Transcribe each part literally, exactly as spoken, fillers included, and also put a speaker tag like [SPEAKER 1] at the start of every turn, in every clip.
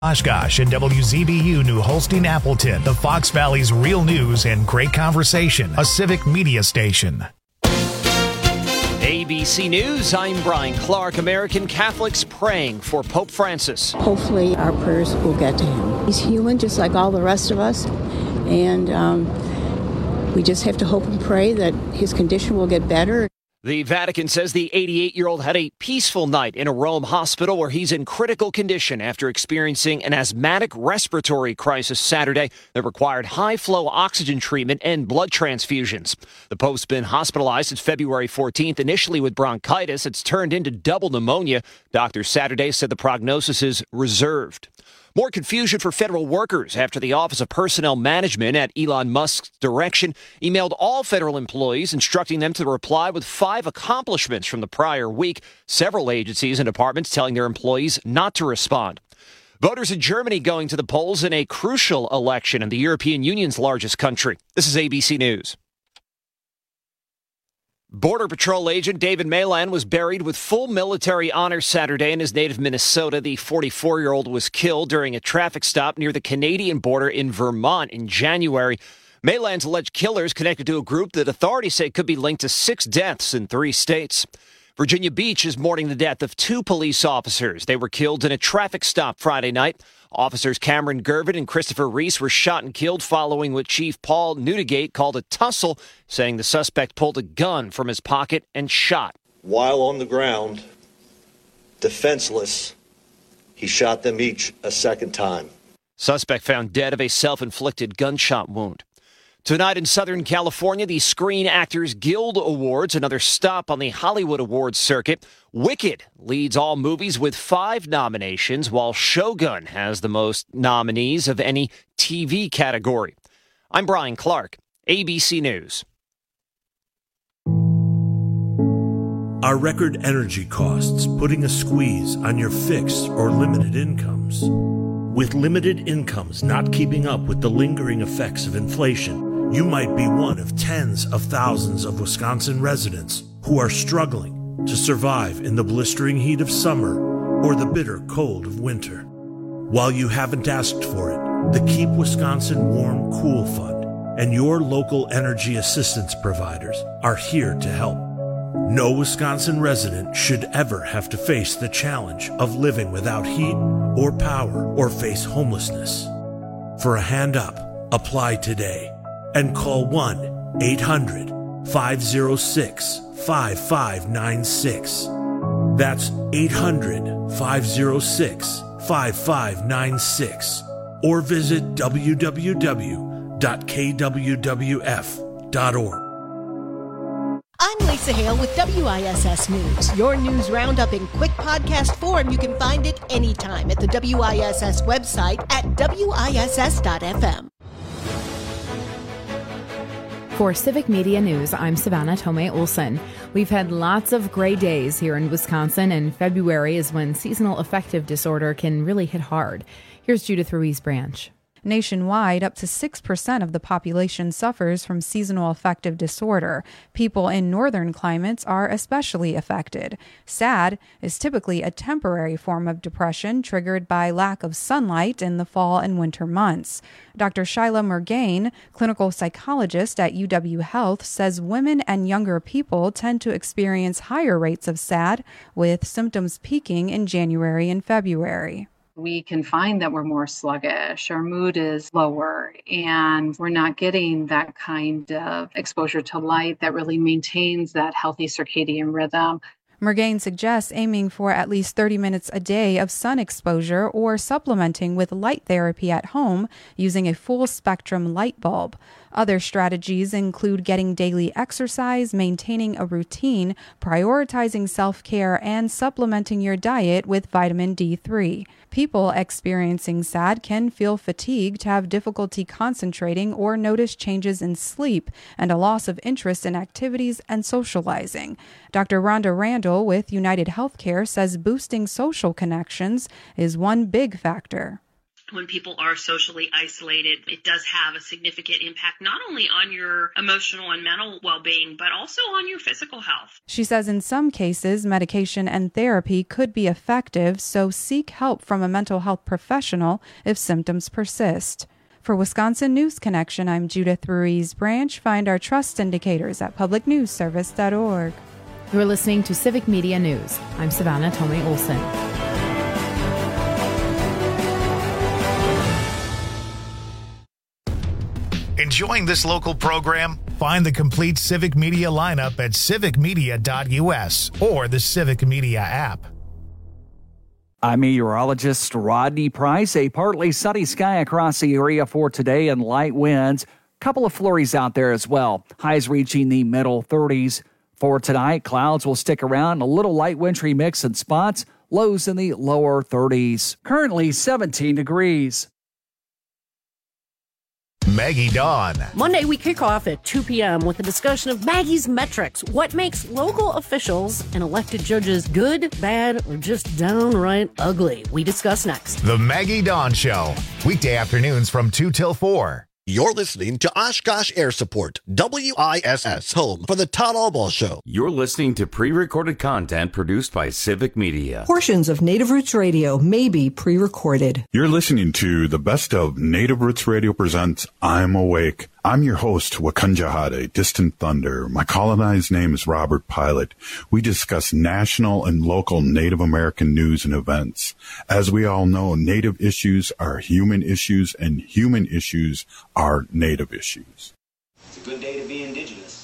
[SPEAKER 1] Oshkosh and W Z B U New Holstein Appleton, the Fox Valley's real news and great conversation, a civic media station.
[SPEAKER 2] A B C News, I'm Brian Clark. American Catholics praying for Pope Francis.
[SPEAKER 3] Hopefully our prayers will get to him. He's human just like all the rest of us, and um, we just have to hope and pray that his condition will get better.
[SPEAKER 2] The Vatican says the eighty-eight-year-old had a peaceful night in a Rome hospital where he's in critical condition after experiencing an asthmatic respiratory crisis Saturday that required high-flow oxygen treatment and blood transfusions. The Pope's been hospitalized since February fourteenth, initially with bronchitis. It's turned into double pneumonia. Doctors Saturday said the prognosis is reserved. More confusion for federal workers after the Office of Personnel Management at Elon Musk's direction emailed all federal employees instructing them to reply with five accomplishments from the prior week. Several agencies and departments telling their employees not to respond. Voters in Germany going to the polls in a crucial election in the European Union's largest country. This is A B C News. Border Patrol agent David Malan was buried with full military honors Saturday in his native Minnesota. The forty-four-year-old was killed during a traffic stop near the Canadian border in Vermont in January. Malan's alleged killers connected to a group that authorities say could be linked to six deaths in three states. Virginia Beach is mourning the death of two police officers. They were killed in a traffic stop Friday night. Officers Cameron Gervin and Christopher Reese were shot and killed following what Chief Paul Newdigate called a tussle, saying the suspect pulled a gun from his pocket and shot.
[SPEAKER 4] While on the ground, defenseless, he shot them each a second time.
[SPEAKER 2] Suspect found dead of a self-inflicted gunshot wound. Tonight in Southern California, the Screen Actors Guild Awards, another stop on the Hollywood Awards circuit. Wicked leads all movies with five nominations, while Shogun has the most nominees of any T V category. I'm Brian Clark, A B C News.
[SPEAKER 5] Are record energy costs putting a squeeze on your fixed or limited incomes? With limited incomes not keeping up with the lingering effects of inflation, you might be one of tens of thousands of Wisconsin residents who are struggling to survive in the blistering heat of summer or the bitter cold of winter. While you haven't asked for it, the Keep Wisconsin Warm Cool Fund and your local energy assistance providers are here to help. No Wisconsin resident should ever have to face the challenge of living without heat or power or face homelessness. For a hand up, apply today and call one eight hundred five oh six five five nine six. That's eight hundred five oh six five five nine six or visit w w w dot k w w f dot org.
[SPEAKER 6] I'm Lisa Hale with W I S S News. Your news roundup in quick podcast form. You can find it anytime at the W I S S website at w i s s dot f m.
[SPEAKER 7] For Civic Media News, I'm Savannah Tomei Olson. We've had lots of gray days here in Wisconsin, and February is when seasonal affective disorder can really hit hard. Here's Judith Ruiz Branch.
[SPEAKER 8] Nationwide, up to six percent of the population suffers from seasonal affective disorder. People in northern climates are especially affected. SAD is typically a temporary form of depression triggered by lack of sunlight in the fall and winter months. Doctor Shyla Murgain, clinical psychologist at U W Health, says women and younger people tend to experience higher rates of SAD, with symptoms peaking in January and February.
[SPEAKER 9] We can find that we're more sluggish, our mood is lower, and we're not getting that kind of exposure to light that really maintains that healthy circadian rhythm.
[SPEAKER 8] Murgain suggests aiming for at least thirty minutes a day of sun exposure or supplementing with light therapy at home using a full-spectrum light bulb. Other strategies include getting daily exercise, maintaining a routine, prioritizing self-care, and supplementing your diet with vitamin D three. People experiencing SAD can feel fatigued, have difficulty concentrating, or notice changes in sleep and a loss of interest in activities and socializing. Doctor Rhonda Randall with United Healthcare says boosting social connections is one big factor.
[SPEAKER 10] when people are socially isolated, it does have a significant impact not only on your emotional and mental well-being, but also on your physical health.
[SPEAKER 8] She says in some cases, medication and therapy could be effective, so seek help from a mental health professional if symptoms persist. For Wisconsin News Connection, I'm Judith Ruiz Branch. Find our trust indicators at public news service dot org.
[SPEAKER 7] You're listening to Civic Media News. I'm Savannah Tomei Olson.
[SPEAKER 1] Enjoying this local program? Find the complete Civic Media lineup at civic media dot u s or the Civic Media app.
[SPEAKER 11] I'm meteorologist Rodney Price. A partly sunny sky across the area for today and light winds. Couple of flurries out there as well. Highs reaching the middle thirties. For tonight, clouds will stick around, a little light wintry mix in spots, lows in the lower thirties. Currently seventeen degrees.
[SPEAKER 1] Maggie Dawn.
[SPEAKER 12] Monday, we kick off at two p.m. with a discussion of Maggie's metrics. What makes local officials and elected judges good, bad, or just downright ugly? We discuss next.
[SPEAKER 1] The Maggie Dawn Show. Weekday afternoons from two till four.
[SPEAKER 13] You're listening to Oshkosh Air Support, W I S S, home for the Todd Albaugh Show.
[SPEAKER 14] You're listening to pre-recorded content produced by Civic Media.
[SPEAKER 15] Portions of Native Roots Radio may be pre-recorded.
[SPEAKER 16] You're listening to the best of Native Roots Radio presents I'm Awake. I'm your host, Wakunjahade, Distant Thunder. My colonized name is Robert Pilot. We discuss national and local Native American news and events. As we all know, Native issues are human issues, and human issues are Native issues.
[SPEAKER 17] It's a good day to be Indigenous.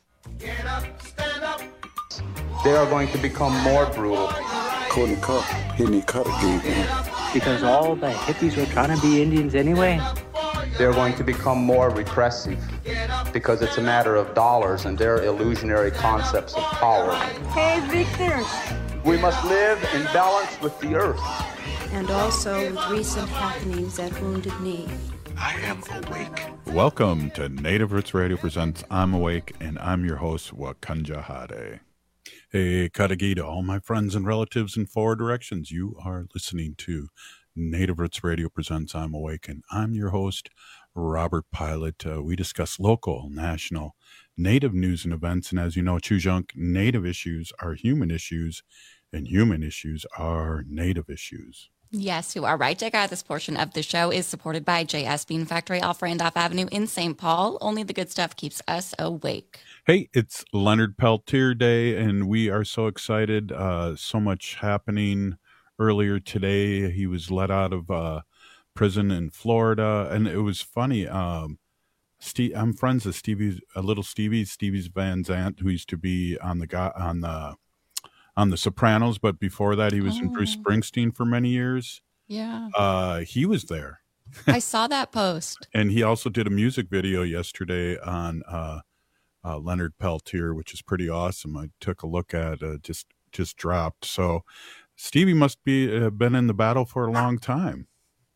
[SPEAKER 18] Get up, stand up.
[SPEAKER 19] They are going to become more brutal.
[SPEAKER 20] Couldn't cut, hitting cut again.
[SPEAKER 21] Because all the hippies were trying to be Indians anyway.
[SPEAKER 19] They're going to become more repressive because it's a matter of dollars and their illusionary concepts of power.
[SPEAKER 22] Hey, Victor.
[SPEAKER 19] We must live in balance with the earth.
[SPEAKER 22] And also with recent happenings at Wounded Knee.
[SPEAKER 16] I am awake. Welcome to Native Roots Radio presents I'm Awake, and I'm your host, Wakunjahade. Hey, Kadagi to all my friends and relatives in four directions. You are listening to Native Roots Radio presents I'm Awake, and I'm your host, Robert Pilot. Uh, we discuss local, national, Native news and events, and as you know, Chujunk, Native issues are human issues, and human issues are Native issues.
[SPEAKER 23] Yes, you are right, Jagger. This portion of the show is supported by J S Bean Factory off Randolph Avenue in Saint Paul. Only the good stuff keeps us awake.
[SPEAKER 16] Hey, it's Leonard Peltier Day, and we are so excited. Uh, so much happening. Earlier today, he was let out of uh, prison in Florida, and it was funny. Um, Steve, I'm friends with Stevie, a little Stevie, Stevie's Van Zandt, who used to be on the on the on the Sopranos, but before that, he was oh. in Bruce Springsteen for many years.
[SPEAKER 23] Yeah,
[SPEAKER 16] uh, he was there.
[SPEAKER 23] I saw that post,
[SPEAKER 16] and he also did a music video yesterday on uh, uh, Leonard Peltier, which is pretty awesome. I took a look at uh, just just dropped so. Stevie must be uh, been in the battle for a long time.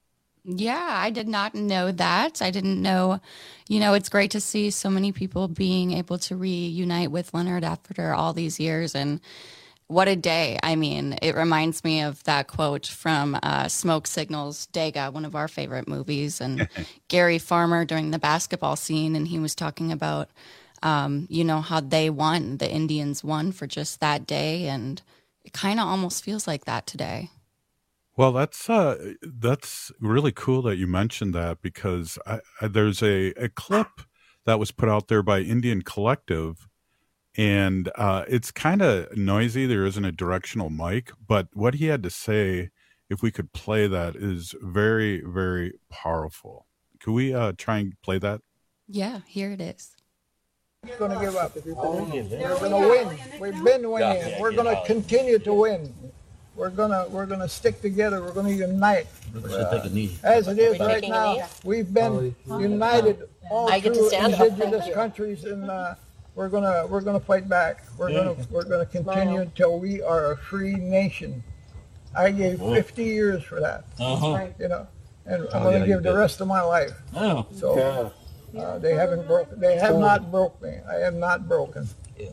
[SPEAKER 23] Yeah, I did not know that. I didn't know, you know, it's great to see so many people being able to reunite with Leonard after all these years. And what a day. I mean, it reminds me of that quote from uh, Smoke Signals, Dega, one of our favorite movies, and Gary Farmer during the basketball scene. And he was talking about, um, you know, how they won, the Indians won for just that day. And it kind of almost feels like that today.
[SPEAKER 16] Well, that's uh, that's really cool that you mentioned that, because I, I, there's a, a clip that was put out there by Indian Collective, and uh, it's kind of noisy. There isn't a directional mic, but what he had to say, if we could play that, is very, very powerful. Could we uh, try and play that?
[SPEAKER 23] Yeah, here it is.
[SPEAKER 24] Going to give up. We're going to win. We've been winning. We're going to continue to win. We're going to we're going to stick together. We're going to unite. As it is right now, we've been united all through indigenous countries, and uh, we're going to we're going to fight back. We're going to we're going to continue until we are a free nation. I gave fifty years for that. You know, and I'm going to give the rest of my life. So. Uh, they haven't broken. They have not broke me. I am not broken.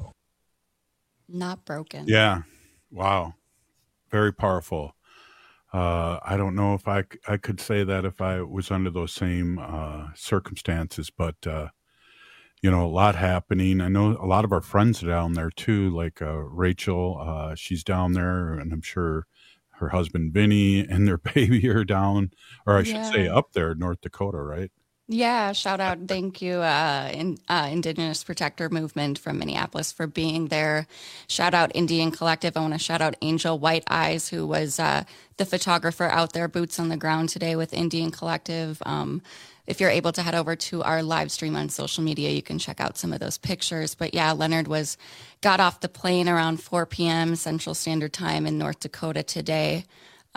[SPEAKER 23] Not broken.
[SPEAKER 16] Yeah. Wow. Very powerful. uh, I don't know if I, c- I could say that if I was under those same uh, circumstances, but uh, you know, a lot happening. I know a lot of our friends are down there too, like uh, Rachel. Uh, she's down there, and I'm sure her husband Vinny and their baby are down, or I should
[SPEAKER 23] Yeah.
[SPEAKER 16] say, up there, North Dakota, right?
[SPEAKER 23] Yeah, shout out, thank you, uh, in, uh, Indigenous Protector Movement from Minneapolis for being there. Shout out Indian Collective. I want to shout out Angel White Eyes, who was uh, the photographer out there, boots on the ground today with Indian Collective. Um, if you're able to head over to our live stream on social media, you can check out some of those pictures. But yeah, Leonard was got off the plane around four p.m. Central Standard Time in North Dakota today.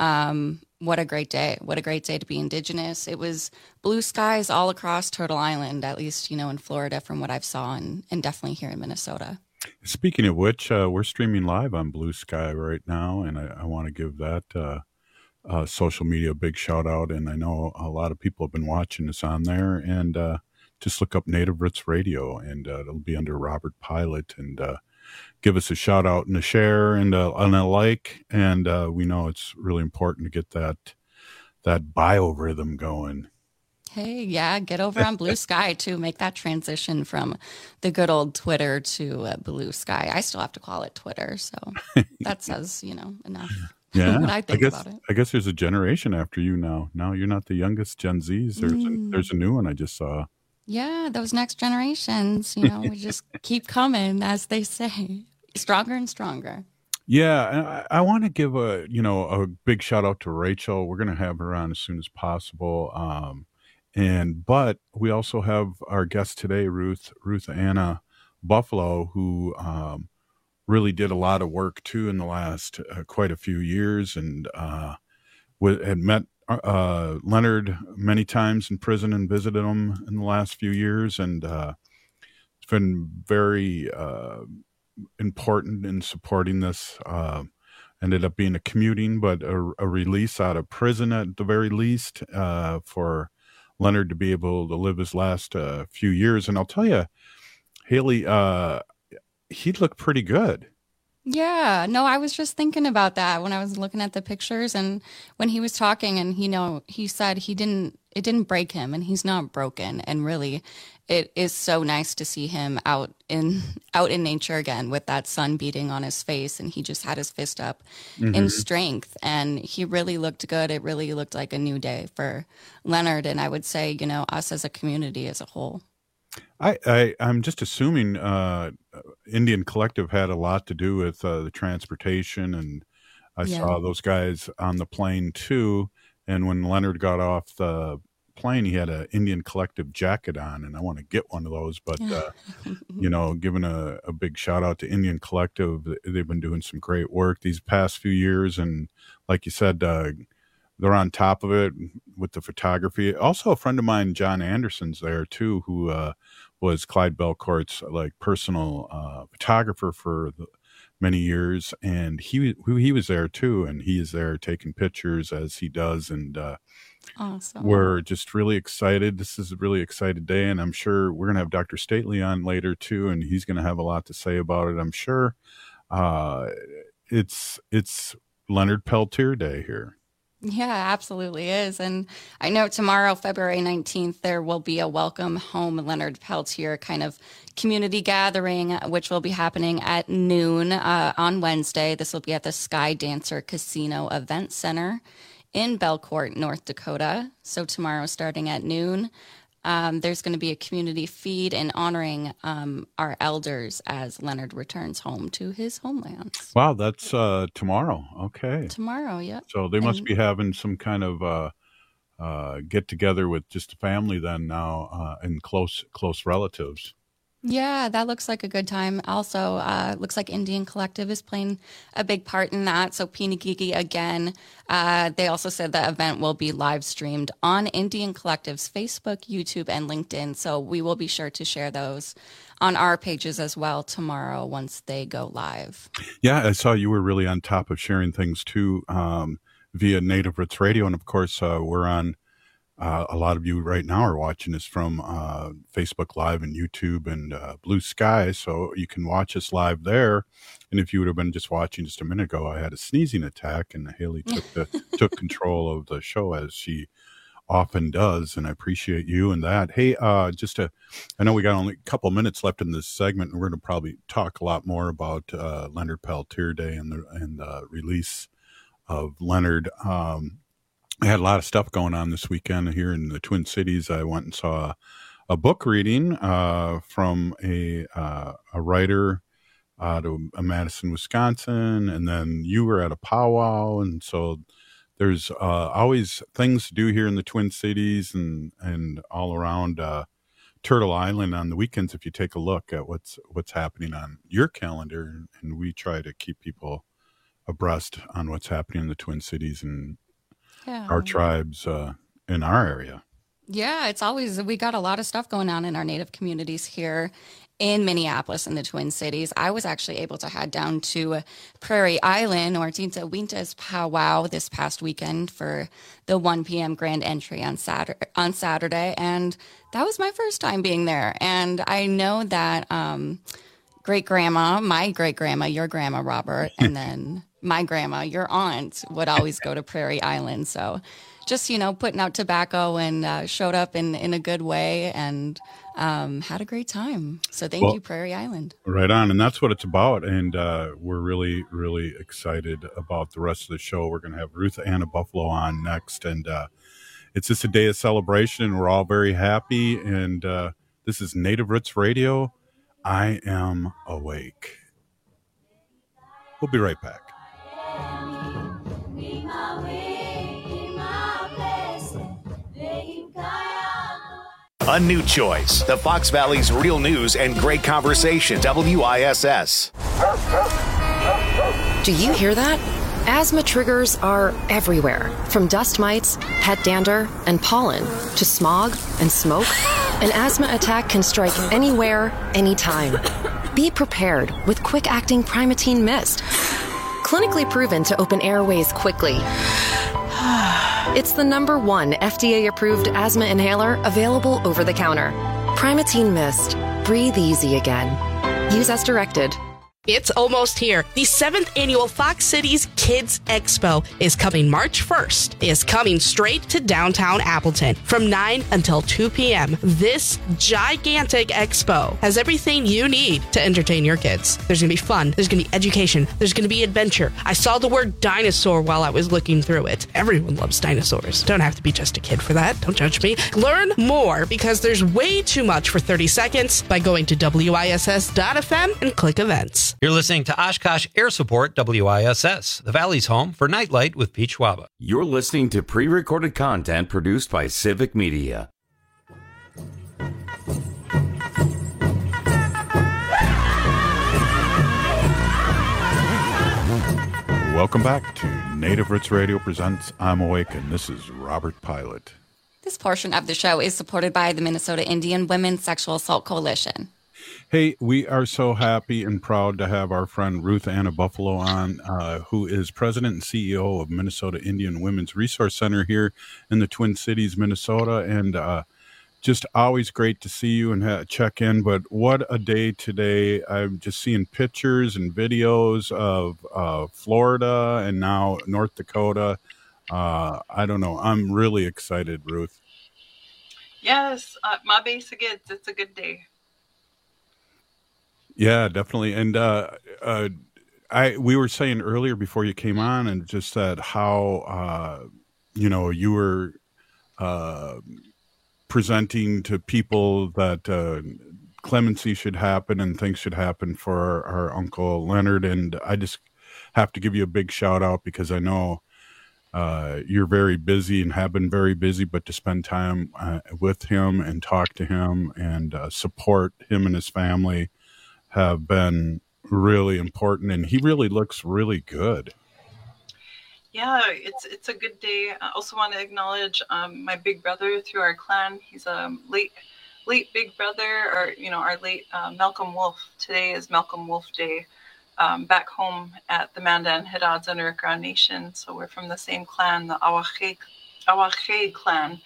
[SPEAKER 23] Um, what a great day. What a great day to be Indigenous. It was blue skies all across Turtle Island, at least, you know, in Florida from what I've saw, and, and definitely here in Minnesota.
[SPEAKER 16] Speaking of which, uh, we're streaming live on Blue Sky right now, and I, I want to give that uh, uh, social media a big shout out. And I know a lot of people have been watching us on there, and uh, just look up Native Roots Radio, and uh, it'll be under Robert Pilot, and uh, give us a shout out and a share and a, and a like. And uh, we know it's really important to get that that biorhythm going.
[SPEAKER 23] Hey, yeah, get over on Blue Sky too. Make that transition from the good old Twitter to uh, Blue Sky. I still have to call it Twitter, so that says, you know, enough.
[SPEAKER 16] Yeah,
[SPEAKER 23] what I think
[SPEAKER 16] guess
[SPEAKER 23] about it.
[SPEAKER 16] I guess there's a generation after you now. Now you're not the youngest Gen Zs. There's
[SPEAKER 23] Mm.
[SPEAKER 16] a, there's a new one I just saw.
[SPEAKER 23] Yeah, those next generations, you know, we just keep coming, as they say, stronger and stronger.
[SPEAKER 16] Yeah, and I, I want to give a you know a big shout out to Rachel. We're going to have her on as soon as possible. Um, and but we also have our guest today, Ruth Ruth Anna Buffalo, who um, really did a lot of work too in the last uh, quite a few years, and uh, w- had met uh, Leonard many times in prison and visited him in the last few years, and uh, it's been very uh, important in supporting this. Uh, ended up being a commuting, but a, a release out of prison at the very least uh, for Leonard to be able to live his last uh, few years. And I'll tell you, Haley, uh, he looked pretty good.
[SPEAKER 23] Yeah, no, I was just thinking about that when I was looking at the pictures, and when he was talking, and you know, he said he didn't, it didn't break him, and he's not broken. And really, it is so nice to see him out in out in nature again with that sun beating on his face, and he just had his fist up
[SPEAKER 16] Mhm.
[SPEAKER 23] in strength, and he really looked good. It really looked like a new day for Leonard, and I would say, you know, us as a community as a whole.
[SPEAKER 16] I, I I'm just assuming uh, Indian Collective had a lot to do with uh, the transportation, and I
[SPEAKER 23] Yeah.
[SPEAKER 16] saw those guys on the plane too. And when Leonard got off the plane, he had an Indian Collective jacket on, and I want to get one of those. But uh, you know, giving a, a big shout out to Indian Collective, they've been doing some great work these past few years, and like you said, uh, they're on top of it with the photography. Also, a friend of mine, John Anderson's there too, who uh, was Clyde Belcourt's like personal uh, photographer for the, many years, and he he was there too, and he is there taking pictures as he does, and uh,
[SPEAKER 23] Awesome.
[SPEAKER 16] we're just really excited. This is a really excited day, and I'm sure we're gonna have Doctor Stately on later too, and he's gonna have a lot to say about it. I'm sure. Uh, it's it's Leonard Peltier Day here.
[SPEAKER 23] Yeah, absolutely is. And I know tomorrow, February nineteenth, there will be a Welcome Home Leonard Peltier kind of community gathering, which will be happening at noon uh, on Wednesday. This will be at the Sky Dancer Casino Event Center in Belcourt, North Dakota. So tomorrow, starting at noon, um, there's going to be a community feed in honoring um, our elders as Leonard returns home to his homelands.
[SPEAKER 16] Wow, that's uh, tomorrow. Okay.
[SPEAKER 23] Tomorrow, yep.
[SPEAKER 16] So they must
[SPEAKER 23] And-
[SPEAKER 16] be having some kind of uh, uh, get together with just the family then now uh, and close close relatives.
[SPEAKER 23] Yeah, that looks like a good time. Also, uh, looks like Indian Collective is playing a big part in that. So Pinagigi again. Uh, they also said the event will be live streamed on Indian Collective's Facebook, YouTube, and LinkedIn. So we will be sure to share those on our pages as well tomorrow once they go live.
[SPEAKER 16] Yeah, I saw you were really on top of sharing things too um, via Native Roots Radio, and of course uh, we're on Uh, a lot of you right now are watching us from uh, Facebook Live and YouTube and uh, Blue Sky, so you can watch us live there. And if you would have been just watching just a minute ago, I had a sneezing attack, and Haley took the, took control of the show as she often does, and I appreciate you and that. Hey, uh, just to, I know we got only a couple minutes left in this segment, and we're going to probably talk a lot more about uh, Leonard Peltier Day and the and the release of Leonard. Um, I had a lot of stuff going on this weekend here in the Twin Cities. I went and saw a, a book reading uh, from a uh, a writer out of Madison, Wisconsin, and then you were at a powwow, and so there's uh, always things to do here in the Twin Cities and and all around uh, Turtle Island on the weekends. If you take a look at what's what's happening on your calendar, and we try to keep people abreast on what's happening in the Twin Cities and
[SPEAKER 23] Yeah.
[SPEAKER 16] our tribes uh, in our area.
[SPEAKER 23] Yeah, it's always, we got a lot of stuff going on in our Native communities here in Minneapolis and the Twin Cities. I was actually able to head down to Prairie Island or Tinta Winta's powwow this past weekend for the one p.m. grand entry on Saturday, on Saturday. And that was my first time being there. And I know that um, great-grandma, my great-grandma, your grandma, Robert, and then my grandma, your aunt, would always go to Prairie Island. So just, you know, putting out tobacco and uh, showed up in, in a good way and um, had a great time. So thank
[SPEAKER 16] Well,
[SPEAKER 23] you, Prairie Island.
[SPEAKER 16] Right on. And that's what it's about. And uh, we're really, really excited about the rest of the show. We're going to have Ruth Anna Buffalo on next. And uh, it's just a day of celebration, and we're all very happy. And uh, this is Native Roots Radio. I am awake. We'll be right back.
[SPEAKER 1] A new choice. The Fox Valley's real news and great conversation. W I S S.
[SPEAKER 2] Do you hear that? Asthma triggers are everywhere, from dust mites, pet dander, and pollen, to smog and smoke. An asthma attack can strike anywhere, anytime. Be prepared with quick-acting Primatene Mist. Clinically proven to open airways quickly. It's the number one F D A-approved asthma inhaler available over the counter. Primatene Mist. Breathe easy again. Use as directed.
[SPEAKER 3] It's almost here. The seventh annual Fox Cities Kids Expo is coming March first. Is coming straight to downtown Appleton from nine until two p.m. This gigantic expo has everything you need to entertain your kids. There's going to be fun. There's going to be education. There's going to be adventure. I saw the word dinosaur while I was looking through it. Everyone loves dinosaurs. Don't have to be just a kid for that. Don't judge me. Learn more because there's way too much for thirty seconds by going to W I S S dot F M and click events.
[SPEAKER 4] You're listening to Oshkosh Air Support W I S S, the Valley's home for Nightlight with Pete Schwaba.
[SPEAKER 14] You're listening to pre-recorded content produced by Civic Media.
[SPEAKER 16] Welcome back to Native Roots Radio presents I'm Awake, and this is Robert Pilot.
[SPEAKER 23] This portion of the show is supported by the Minnesota Indian Women's Sexual Assault Coalition.
[SPEAKER 16] Hey, we are so happy and proud to have our friend Ruth Anna Buffalo on, uh, who is president and C E O of Minnesota Indian Women's Resource Center here in the Twin Cities, Minnesota. And uh, just always great to see you and ha- check in. But what a day today. I'm just seeing pictures and videos of uh, Florida and now North Dakota. Uh, I don't know. I'm really excited, Ruth.
[SPEAKER 5] Yes, uh, my base again. It's a good day.
[SPEAKER 16] Yeah, definitely. And uh, uh, I we were saying earlier before you came on, and just that how uh, you know you were uh, presenting to people that uh, clemency should happen and things should happen for our, our Uncle Leonard. And I just have to give you a big shout out because I know uh, you're very busy and have been very busy, but to spend time uh, with him and talk to him and uh, support him and his family have been really important, and he really looks really good.
[SPEAKER 5] Yeah, it's it's a good day. I also want to acknowledge um, my big brother through our clan. He's a late late big brother, or you know, our late uh, Malcolm Wolf. Today is Malcolm Wolf Day um, back home at the Mandan Hidatsa Nurikra Nation. So we're from the same clan, the Awache Awache clan.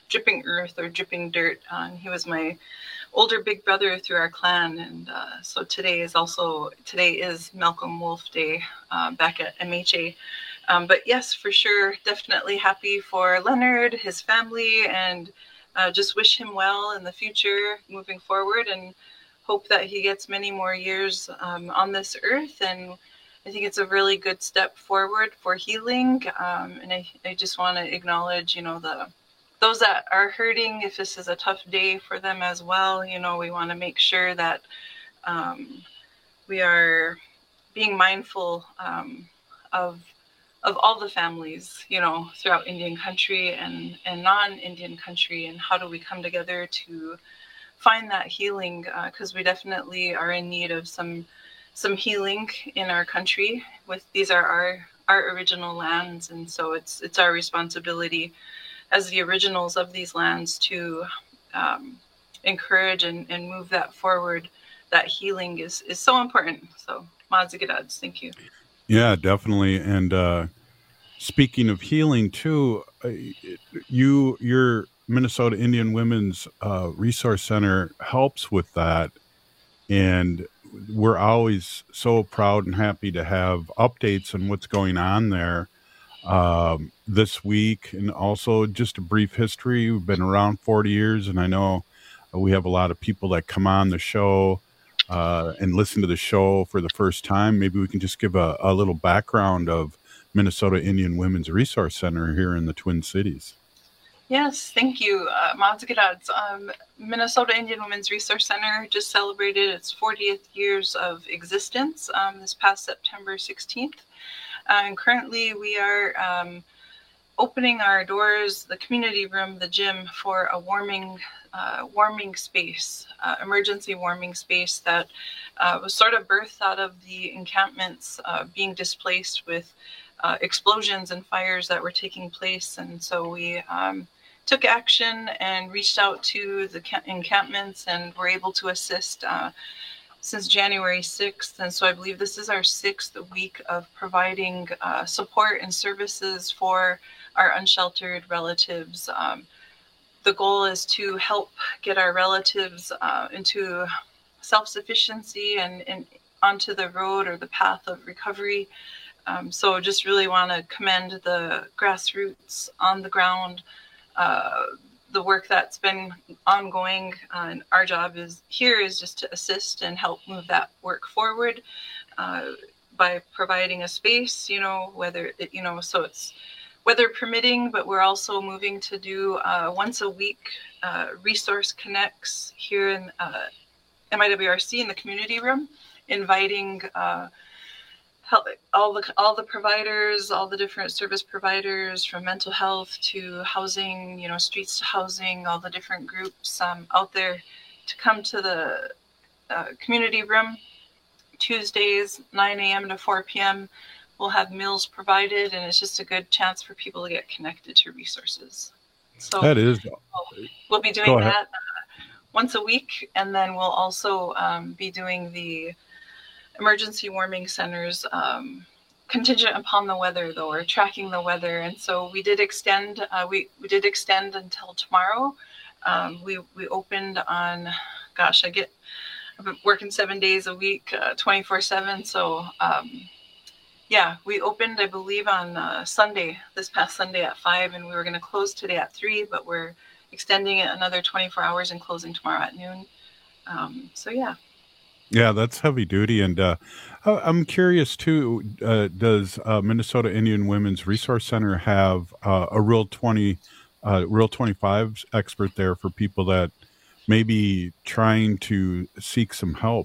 [SPEAKER 5] dripping earth or dripping dirt. Uh, and he was my older big brother through our clan. And uh, so today is also, today is Malcolm Wolf Day uh, back at M H A. Um, but yes, for sure, definitely happy for Leonard, his family, and uh, just wish him well in the future moving forward, and hope that he gets many more years um, on this earth. And I think it's a really good step forward for healing. Um, and I, I just want to acknowledge, you know, the those that are hurting, if this is a tough day for them as well. You know, we want to make sure that um, we are being mindful um, of of all the families, you know, throughout Indian country and, and non-Indian country, and how do we come together to find that healing, because uh, we definitely are in need of some some healing in our country. With these are our our original lands, and so it's it's our responsibility as the originals of these lands to um, encourage and, and move that forward. That healing is is so important. So Mazigadad, thank you.
[SPEAKER 16] Yeah, definitely. And uh, speaking of healing too, uh, you your Minnesota Indian Women's uh, Resource Center helps with that, and we're always so proud and happy to have updates on what's going on there um, this week. And also just a brief history. We've been around forty years, and I know we have a lot of people that come on the show uh, and listen to the show for the first time. Maybe we can just give a, a little background of Minnesota Indian Women's Resource Center here in the Twin Cities.
[SPEAKER 5] Yes, thank you, uh, Mazigadad. Um, Minnesota Indian Women's Resource Center just celebrated its fortieth years of existence um, this past September sixteenth. Uh, and currently we are um, opening our doors, the community room, the gym, for a warming uh, warming space, uh, emergency warming space that uh, was sort of birthed out of the encampments uh, being displaced with uh, explosions and fires that were taking place. And so we um, took action and reached out to the encampments and were able to assist uh, since January sixth. And so I believe this is our sixth week of providing uh, support and services for our unsheltered relatives. Um, the goal is to help get our relatives uh, into self-sufficiency and, and onto the road or the path of recovery. Um, so just really want to commend the grassroots on the ground, uh, the work that's been ongoing. Uh, and our job is here is just to assist and help move that work forward uh, by providing a space, you know, whether it, you know, so it's weather permitting, but we're also moving to do uh, once a week uh, resource connects here in uh, M I W R C in the community room, inviting uh, help, all the all the providers, all the different service providers, from mental health to housing, you know, streets to housing, all the different groups um, out there to come to the uh, community room Tuesdays, nine a.m. to four p.m. We'll have meals provided, and it's just a good chance for people to get connected to resources. So
[SPEAKER 16] that is,
[SPEAKER 5] we'll, we'll be doing that uh, once a week, and then we'll also um, be doing the emergency warming centers um, contingent upon the weather, though, or tracking the weather. And so we did extend. Uh, we we did extend until tomorrow. Um, we we opened on, gosh, I get I've been working seven days a week, uh, twenty-four seven. So. Um, Yeah, we opened, I believe, on uh, Sunday, this past Sunday at five, and we were going to close today at three, but we're extending it another twenty-four hours and closing tomorrow at noon. Um, so, yeah.
[SPEAKER 16] Yeah, that's heavy duty. And uh, I'm curious, too, uh, does uh, Minnesota Indian Women's Resource Center have uh, a Real twenty, uh, Real twenty-five expert there for people that may be trying to seek some help?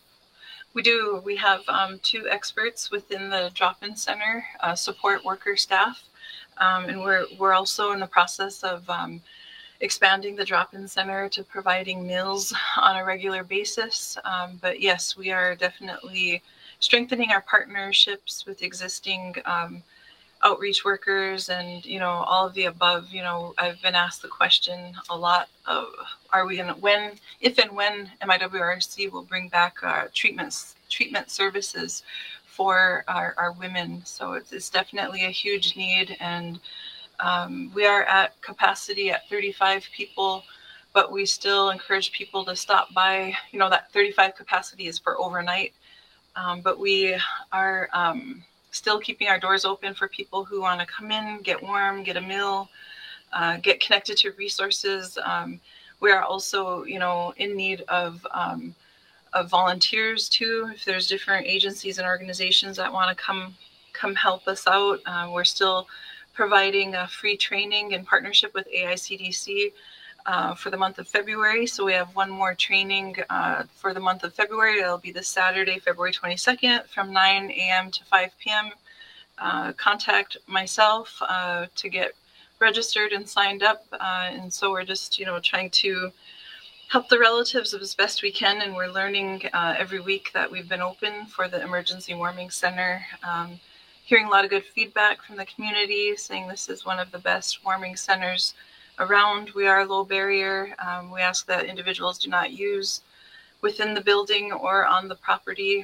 [SPEAKER 5] We do. We have um, two experts within the drop-in center, uh, support worker staff, um, and we're we're also in the process of um, expanding the drop-in center to providing meals on a regular basis. Um, but yes, we are definitely strengthening our partnerships with existing um, outreach workers, and you know, all of the above. You know, I've been asked the question a lot of, are we going to, when, if and when M I W R C will bring back uh, treatments, treatment services for our, our women. So it's, it's definitely a huge need, and Um, we are at capacity at thirty-five people, but we still encourage people to stop by. You know, that thirty-five capacity is for overnight, um, but we are um, still keeping our doors open for people who want to come in, get warm, get a meal, uh, get connected to resources. Um, we are also, you know, in need of, um, of volunteers too. If there's different agencies and organizations that want to come come help us out, uh, we're still providing a free training in partnership with A I C D C uh, for the month of February. So we have one more training uh, for the month of February. It'll be this Saturday, February twenty-second from nine a.m. to five p.m. Uh, contact myself uh, to get registered and signed up. Uh, and so we're just, you know, trying to help the relatives as best we can. And we're learning uh, every week that we've been open for the Emergency Warming Center. Um, hearing a lot of good feedback from the community, saying this is one of the best warming centers around. We are low barrier. Um, we ask that individuals do not use within the building or on the property.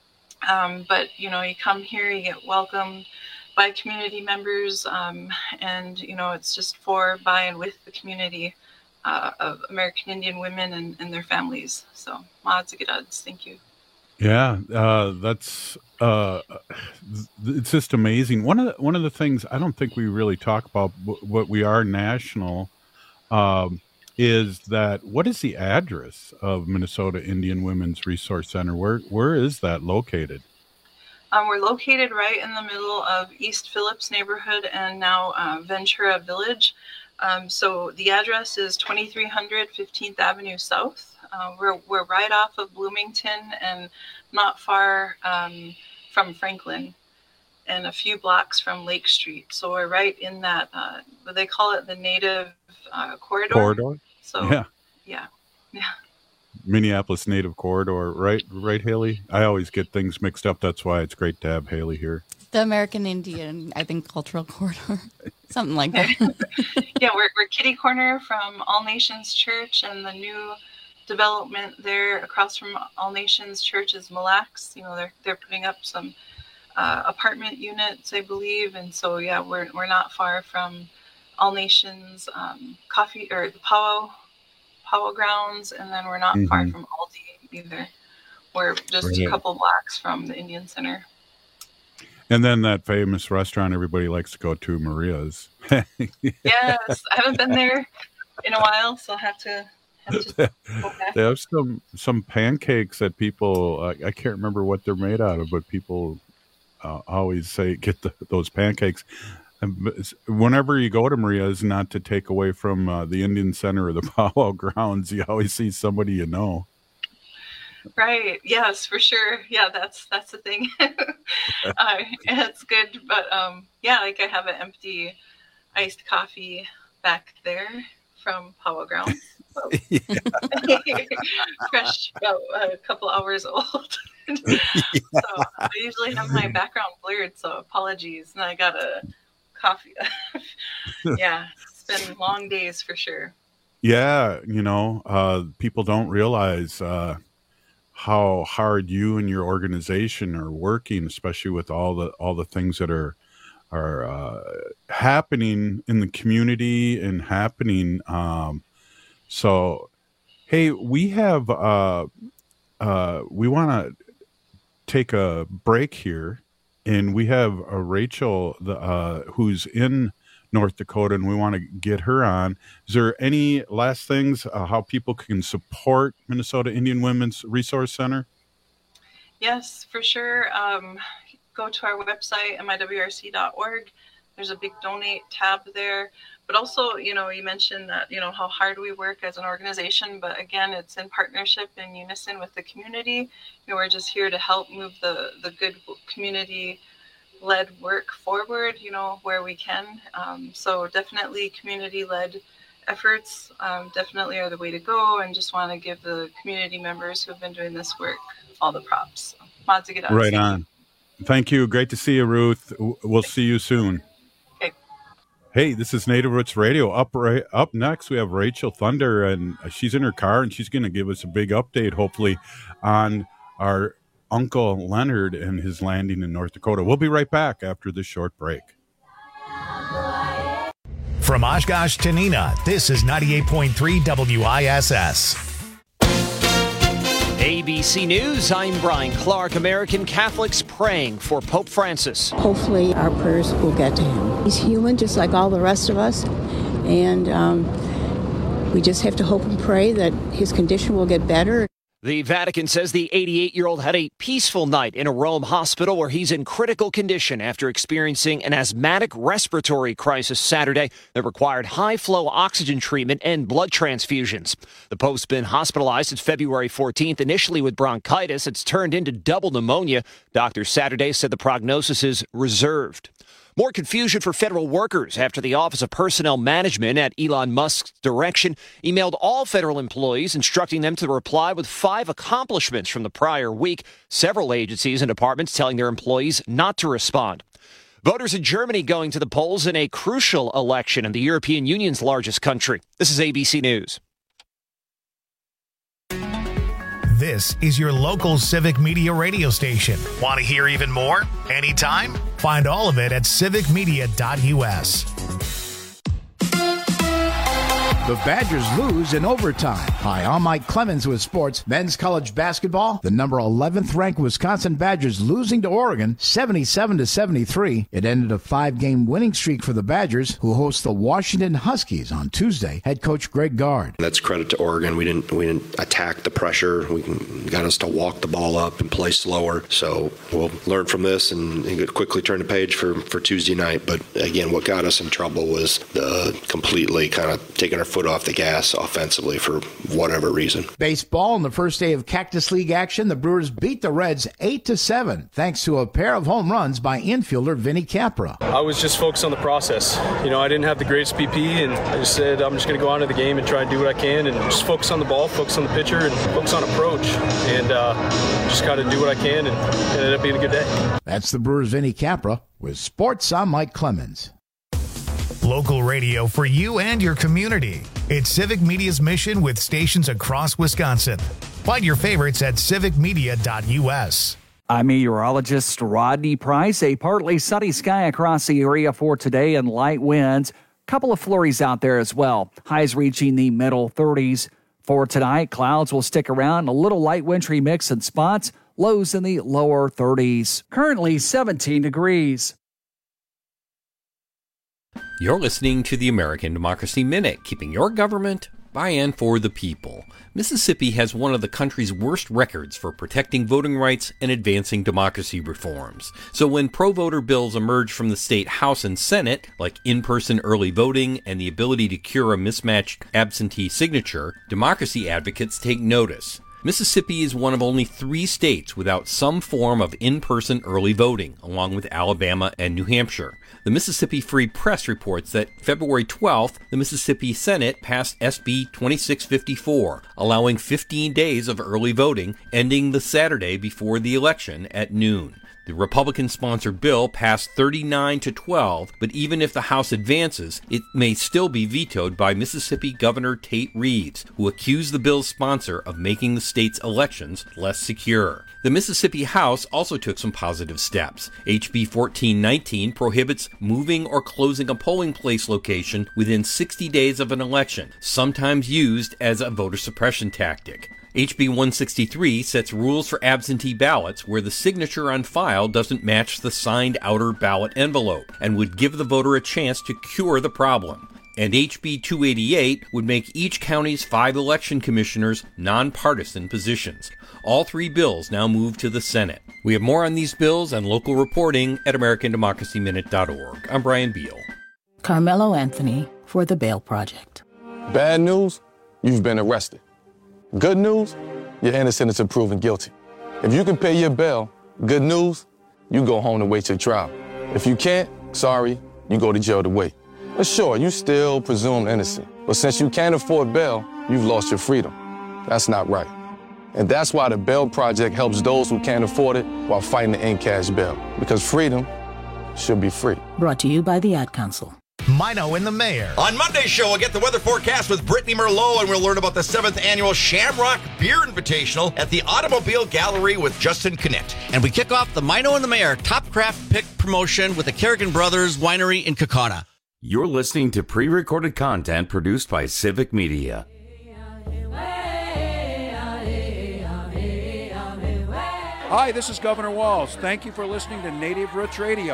[SPEAKER 5] Um, but, you know, you come here, you get welcomed by community members, um, and, you know, it's just for, by, and with the community uh, of American Indian women and, and their families. So, Maatsigadads, thank you.
[SPEAKER 16] Yeah, uh, that's uh, it's just amazing. One of the, one of the things I don't think we really talk about, what we are national, um, is that what is the address of Minnesota Indian Women's Resource Center? Where where is that located?
[SPEAKER 5] Um, we're located right in the middle of East Phillips neighborhood and now uh, Ventura Village. Um, so the address is twenty-three hundred fifteenth Avenue South. Uh, we're we're right off of Bloomington and not far um, from Franklin, and a few blocks from Lake Street. So we're right in that. Uh, what they call it, the Native uh, Corridor.
[SPEAKER 16] Corridor.
[SPEAKER 5] So
[SPEAKER 16] yeah,
[SPEAKER 5] yeah, yeah.
[SPEAKER 16] Minneapolis Native Corridor, right? Right, Haley. I always get things mixed up. That's why it's great to have Haley here.
[SPEAKER 23] The American Indian, I think, Cultural Corridor, something like that.
[SPEAKER 5] Yeah, we're we're kitty corner from All Nations Church, and the new development there across from All Nations Church is Mille Lacs. You know, they're they're putting up some uh, apartment units, I believe, and so yeah, we're we're not far from All Nations um, coffee or the powwow powwow grounds, and then we're not mm-hmm. far from Aldi either. We're just right. a couple blocks from the Indian Center.
[SPEAKER 16] And then that famous restaurant everybody likes to go to, Maria's.
[SPEAKER 5] Yes, I haven't been there in a while, so I'll have to.
[SPEAKER 16] They have some some pancakes that people uh, I can't remember what they're made out of, but people uh, always say get the, those pancakes. And whenever you go to Maria's, not to take away from uh, the Indian Center or the powwow grounds, you always see somebody you know.
[SPEAKER 5] Right. Yes, for sure. Yeah, that's that's the thing. uh, it's good, but um, yeah, like I have an empty iced coffee back there from powwow grounds. So. Fresh, about a couple hours old. Yeah. So I usually have my background blurred, so apologies. And I got a coffee. Yeah, it's been long days for sure.
[SPEAKER 16] Yeah, you know, uh, people don't realize uh, how hard you and your organization are working, especially with all the all the things that are are uh, happening in the community and happening. Um, so, hey, we have uh, uh, we want to take a break here, and we have uh, Rachel, the, uh, who's in North Dakota, and we want to get her on. Is there any last things uh, how people can support Minnesota Indian Women's Resource Center?
[SPEAKER 5] Yes, for sure. Um, go to our website, M I W R C dot org. There's a big donate tab there. But also, you know, you mentioned that, you know, how hard we work as an organization. But again, it's in partnership and unison with the community. You know, we're just here to help move the, the good community led work forward, you know, where we can. Um, so definitely community led efforts um, definitely are the way to go, and just want to give the community members who have been doing this work all the props. So,
[SPEAKER 16] right on. Thank you. Great to see you, Ruth. We'll see you soon.
[SPEAKER 5] Okay.
[SPEAKER 16] Hey, this is Native Roots Radio. Up right, up next, we have Rachel Thunder, and she's in her car, and she's going to give us a big update, hopefully, on our Uncle Leonard and his landing in North Dakota. We'll be right back after this short break.
[SPEAKER 1] From Oshkosh to Neenah, this is ninety-eight point three W I S S.
[SPEAKER 6] A B C News, I'm Brian Clark. American Catholics praying for Pope Francis.
[SPEAKER 22] Hopefully our prayers will get to him. He's human just like all the rest of us, and um, we just have to hope and pray that his condition will get better.
[SPEAKER 6] The Vatican says the eighty-eight-year-old had a peaceful night in a Rome hospital where he's in critical condition after experiencing an asthmatic respiratory crisis Saturday that required high-flow oxygen treatment and blood transfusions. The Pope's been hospitalized since February fourteenth, initially with bronchitis. It's turned into double pneumonia. Doctors Saturday said the prognosis is reserved. More confusion for federal workers after the Office of Personnel Management at Elon Musk's direction emailed all federal employees instructing them to reply with five accomplishments from the prior week. Several agencies and departments telling their employees not to respond. Voters in Germany going to the polls in a crucial election in the European Union's largest country. This is A B C News.
[SPEAKER 1] This is your local Civic Media radio station. Want to hear even more? Anytime? Find all of it at civic media dot U S.
[SPEAKER 8] The Badgers lose in overtime. Hi, I'm Mike Clemens with sports. Men's college basketball, the number eleventh ranked Wisconsin Badgers losing to Oregon seventy-seven to seventy-three. It ended a five-game winning streak for the Badgers, who host the Washington Huskies on Tuesday. Head coach Greg Gard.
[SPEAKER 9] That's credit to Oregon. We didn't we didn't attack the pressure. We got us to walk the ball up and play slower. So we'll learn from this and, and quickly turn the page for, for Tuesday night. But again, what got us in trouble was the completely kind of taking our foot off the gas offensively for whatever reason.
[SPEAKER 8] Baseball, on the first day of Cactus League action, the Brewers beat the Reds eight to seven thanks to a pair of home runs by infielder Vinny Capra.
[SPEAKER 10] I was just focused on the process. You know, I didn't have the greatest B P, and I just said I'm just going to go on to the game and try and do what I can and just focus on the ball, focus on the pitcher, and focus on approach, and uh, just got to do what I can, and it ended up being a good day.
[SPEAKER 8] That's the Brewers' Vinny Capra. With sports, I'm Mike Clemens.
[SPEAKER 1] Local radio for you and your community. It's Civic Media's mission with stations across Wisconsin. Find your favorites at civic media dot U S.
[SPEAKER 11] I'm meteorologist Rodney Price. A partly sunny sky across the area for today and light winds. Couple of flurries out there as well. Highs reaching the middle thirties. For tonight, clouds will stick around, a little light wintry mix in spots. Lows in the lower thirties. Currently seventeen degrees.
[SPEAKER 4] You're listening to the American Democracy Minute, keeping your government by and for the people. Mississippi has one of the country's worst records for protecting voting rights and advancing democracy reforms. So when pro-voter bills emerge from the state House and Senate, like in-person early voting and the ability to cure a mismatched absentee signature, democracy advocates take notice. Mississippi is one of only three states without some form of in-person early voting, along with Alabama and New Hampshire. The Mississippi Free Press reports that February twelfth, the Mississippi Senate passed S B twenty-six fifty-four, allowing fifteen days of early voting, ending the Saturday before the election at noon. The Republican-sponsored bill passed thirty-nine to twelve, but even if the House advances, it may still be vetoed by Mississippi Governor Tate Reeves, who accused the bill's sponsor of making the state's elections less secure. The Mississippi House also took some positive steps. H B fourteen nineteen prohibits moving or closing a polling place location within sixty days of an election, sometimes used as a voter suppression tactic. H B one sixty-three sets rules for absentee ballots where the signature on file doesn't match the signed outer ballot envelope and would give the voter a chance to cure the problem. And H B two eighty-eight would make each county's five election commissioners nonpartisan positions. All three bills now move to the Senate. We have more on these bills and local reporting at american democracy minute dot org. I'm Brian Beal.
[SPEAKER 25] Carmelo Anthony for the Bail Project.
[SPEAKER 26] Bad news, you've been arrested. Good news, you're innocent until proven guilty. If you can pay your bail, good news, you go home to wait your trial. If you can't, sorry, you go to jail to wait. But sure, you still presumed innocent. But since you can't afford bail, you've lost your freedom. That's not right. And that's why the Bail Project helps those who can't afford it while fighting to end cash bail. Because freedom should be free.
[SPEAKER 25] Brought to you by the Ad Council.
[SPEAKER 1] Mino and the Mayor.
[SPEAKER 27] On Monday's show, we'll get the weather forecast with Brittany Merlot, and we'll learn about the seventh Annual Shamrock Beer Invitational at the Automobile Gallery with Justin Connett.
[SPEAKER 28] And we kick off the Mino and the Mayor Top Craft Pick promotion with the Kerrigan Brothers Winery in Kaukauna.
[SPEAKER 14] You're listening to pre-recorded content produced by Civic Media.
[SPEAKER 7] Hi, this is Governor Walz. Thank you for listening to Native Roots Radio.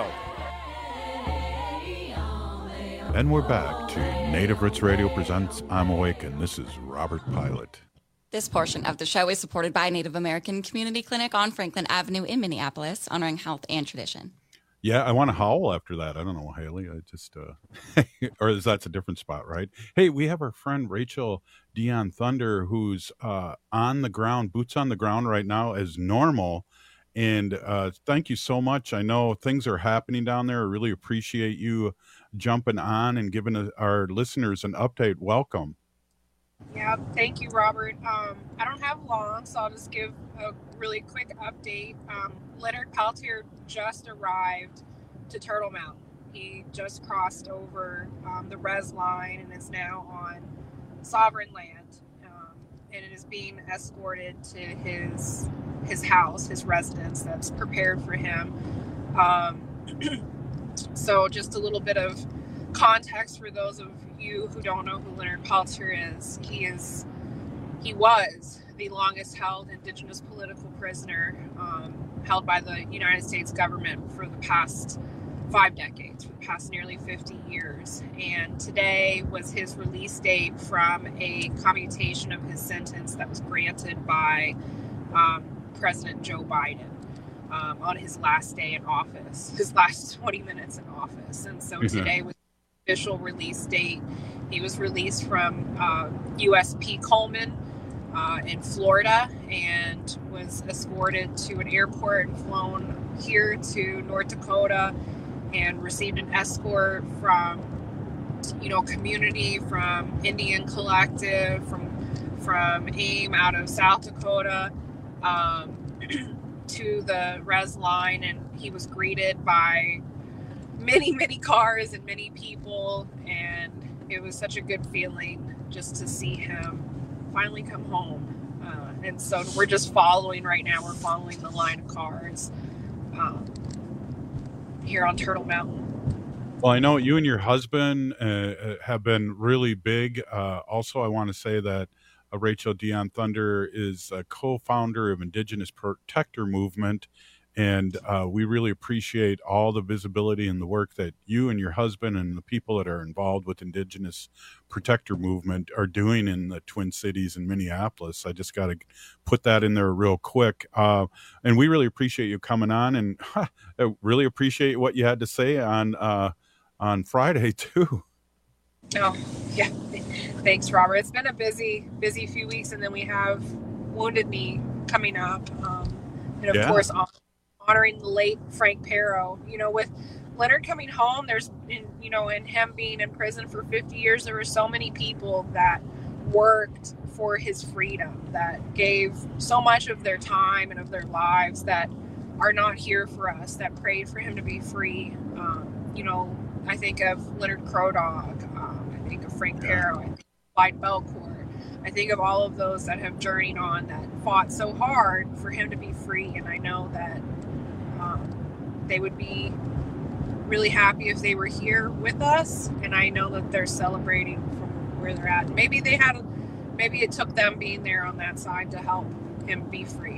[SPEAKER 16] And we're back to Native Roots Radio presents I'm Awake, and this is Robert Pilot.
[SPEAKER 23] This portion of the show is supported by Native American Community Clinic on Franklin Avenue in Minneapolis, honoring health and tradition.
[SPEAKER 16] Yeah, I want to howl after that. I don't know, Haley. I just, uh, or is that's a different spot, right? Hey, we have our friend Rachel Dion Thunder, who's uh, on the ground, boots on the ground right now as normal. And uh, thank you so much. I know things are happening down there. I really appreciate you jumping on and giving a, our listeners an update. Welcome.
[SPEAKER 12] Yeah, thank you, Robert. Um, I don't have long, so I'll just give a really quick update. Um, Leonard Peltier just arrived to Turtle Mountain. He just crossed over um, the res line and is now on sovereign land, um, and it is being escorted to his his house, his residence that's prepared for him. Um, so just a little bit of context for those of you who don't know who Leonard Peltier is. He is, he was the longest held Indigenous political prisoner um, held by the United States government for the past five decades, for the past nearly fifty years. And today was his release date from a commutation of his sentence that was granted by um, President Joe Biden um, on his last day in office, his last twenty minutes in office. And so mm-hmm. today was official release date. He was released from uh, U S P Coleman uh, in Florida and was escorted to an airport and flown here to North Dakota and received an escort from, you know, community, from Indian Collective, from from AIM out of South Dakota um, to the res line, and he was greeted by many, many cars and many people, and it was such a good feeling just to see him finally come home. Uh, and so we're just following right now, we're following the line of cars um, here on Turtle Mountain.
[SPEAKER 16] Well, I know you and your husband uh, have been really big. Uh, also, I want to say that uh, Rachel Dion Thunder is a co-founder of Indigenous Protector Movement. And uh, we really appreciate all the visibility and the work that you and your husband and the people that are involved with Indigenous Protector Movement are doing in the Twin Cities and Minneapolis. I just got to put that in there real quick. Uh, and we really appreciate you coming on, and huh, I really appreciate what you had to say on uh, on Friday, too.
[SPEAKER 12] Oh, yeah. Thanks, Robert. It's been a busy, busy few weeks, and then we have Wounded Knee coming up. Um, and, of yeah. course, honoring the late Frank Pero. You know, with Leonard coming home, there's, in, you know, and him being in prison for fifty years, there were so many people that worked for his freedom, that gave so much of their time and of their lives, that are not here for us, that prayed for him to be free. Um, you know, I think of Leonard Crow Dog. Um, I think of Frank Pero. I think of Clyde Belcourt. I think of all of those that have journeyed on, that fought so hard for him to be free. And I know that um, they would be really happy if they were here with us. And I know that they're celebrating from where they're at. Maybe they had, maybe it took them being there on that side to help him be free.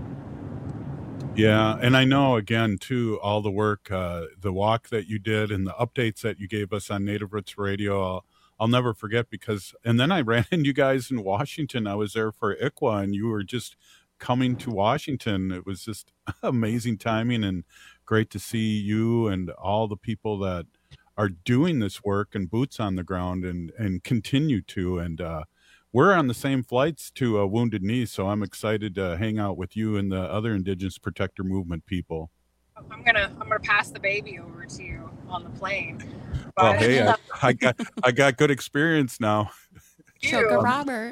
[SPEAKER 16] Yeah, and I know, again, too, all the work, uh, the walk that you did and the updates that you gave us on Native Roots Radio, I'll, I'll never forget, because, and then I ran into you guys in Washington. I was there for I C W A, and you were just coming to Washington. It was just amazing timing, and great to see you and all the people that are doing this work and boots on the ground and, and continue to, and uh, we're on the same flights to uh, Wounded Knee, so I'm excited to hang out with you and the other Indigenous Protector Movement people.
[SPEAKER 12] I'm gonna I'm gonna pass the baby over to you on the plane.
[SPEAKER 16] But... Oh, hey, I, I got I got good experience now.
[SPEAKER 23] Choker Robert.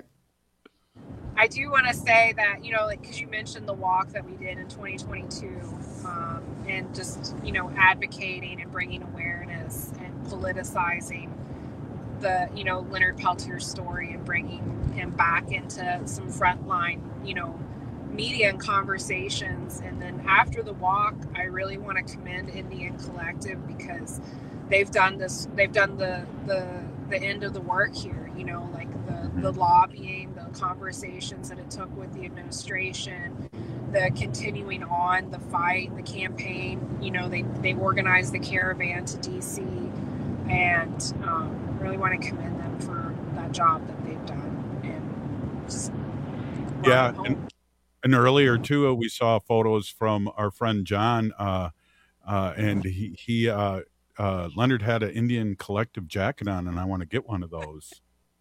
[SPEAKER 12] I do want to say that, you know, like, because you mentioned the walk that we did in twenty twenty-two, um, and just, you know, advocating and bringing awareness and politicizing the, you know, Leonard Peltier story and bringing him back into some frontline, you know, media and conversations. And then after the walk, I really want to commend Indian Collective, because they've done this, they've done the, the, the end of the work here, you know, like the, the lobbying, the conversations that it took with the administration, the continuing on the fight, the campaign. You know, they, they organized the caravan to D C, and um, really want to commend them for that job that they've done. And just
[SPEAKER 16] yeah, and, and earlier too, we saw photos from our friend John, uh, uh, and he he uh, uh, Leonard had an Indian Collective jacket on, and I want to get one of those.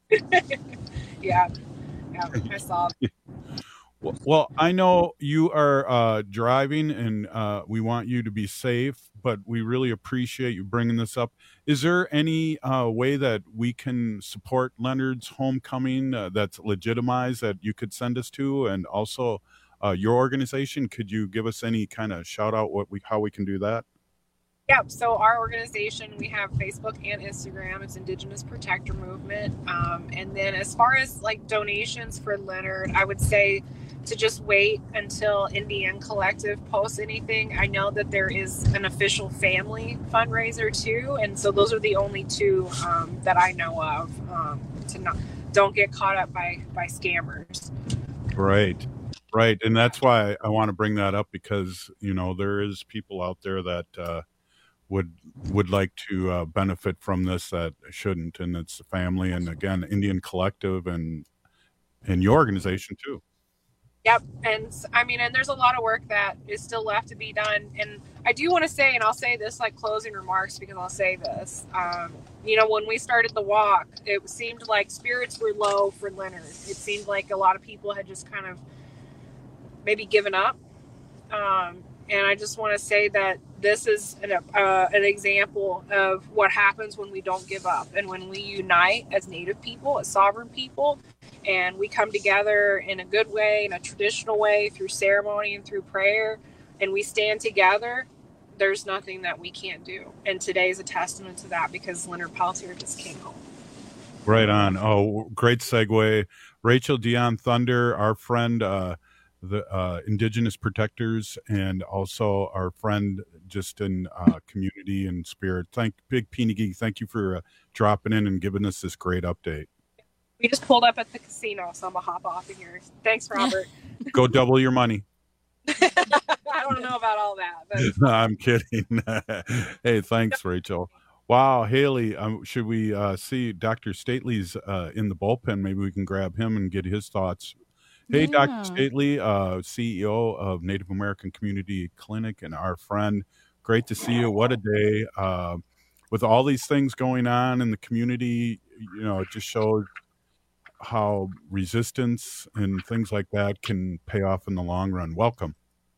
[SPEAKER 12] yeah, yeah, I saw.
[SPEAKER 16] Well, well, I know you are uh, driving, and uh, we want you to be safe, but we really appreciate you bringing this up. Is there any uh, way that we can support Leonard's homecoming uh, that's legitimized that you could send us to? And also uh, your organization, could you give us any kind of shout out what we, how we can do that?
[SPEAKER 12] Yeah, so our organization, we have Facebook and Instagram. It's Indigenous Protector Movement. Um, and then as far as like donations for Leonard, I would say to just wait until Indian Collective posts anything. I know that there is an official family fundraiser too, and so those are the only two um, that I know of. Um, to not don't get caught up by by scammers.
[SPEAKER 16] Right, right, and that's why I want to bring that up, because you know there is people out there that uh, would would like to uh, benefit from this that shouldn't, and it's the family, and again, Indian Collective, and and your organization too.
[SPEAKER 12] Yep. And I mean, and there's a lot of work that is still left to be done. And I do want to say, and I'll say this like closing remarks, because I'll say this, um, you know, when we started the walk, it seemed like spirits were low for Leonard. It seemed like a lot of people had just kind of maybe given up. Um, and I just want to say that this is an, uh, an example of what happens when we don't give up, and when we unite as Native people, as sovereign people, and we come together in a good way, in a traditional way, through ceremony and through prayer, and we stand together, there's nothing that we can't do. And today is a testament to that, because Leonard Peltier just came home.
[SPEAKER 16] Right on. Oh, great segue. Rachel Dion Thunder, our friend, uh, the uh, Indigenous Protectors, and also our friend just in uh, community and spirit. Thank Big Peenigee. Thank you for uh, dropping in and giving us this great update.
[SPEAKER 12] We just pulled up at the casino, so I'm gonna hop off of here. Thanks, Robert.
[SPEAKER 16] Go double your money.
[SPEAKER 12] I don't know about all that, but
[SPEAKER 16] I'm kidding. Hey, thanks, Rachel. Wow, Haley, um, should we uh, see Doctor Stately's uh, in the bullpen? Maybe we can grab him and get his thoughts. Hey, yeah. Doctor Stately, uh, C E O of Native American Community Clinic, and our friend. Great to see you. What a day. Uh, with all these things going on in the community, you know, it just shows how resistance and things like that can pay off in the long run. Welcome.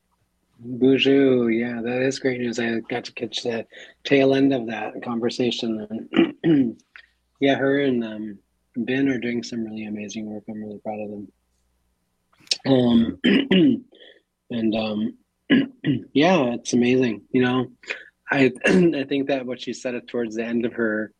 [SPEAKER 13] Bonjour. Yeah, that is great news. I got to catch the tail end of that conversation. And yeah, her and um, Ben are doing some really amazing work. I'm really proud of them. Um, and um, yeah, it's amazing. You know, I I think that what she said it towards the end of her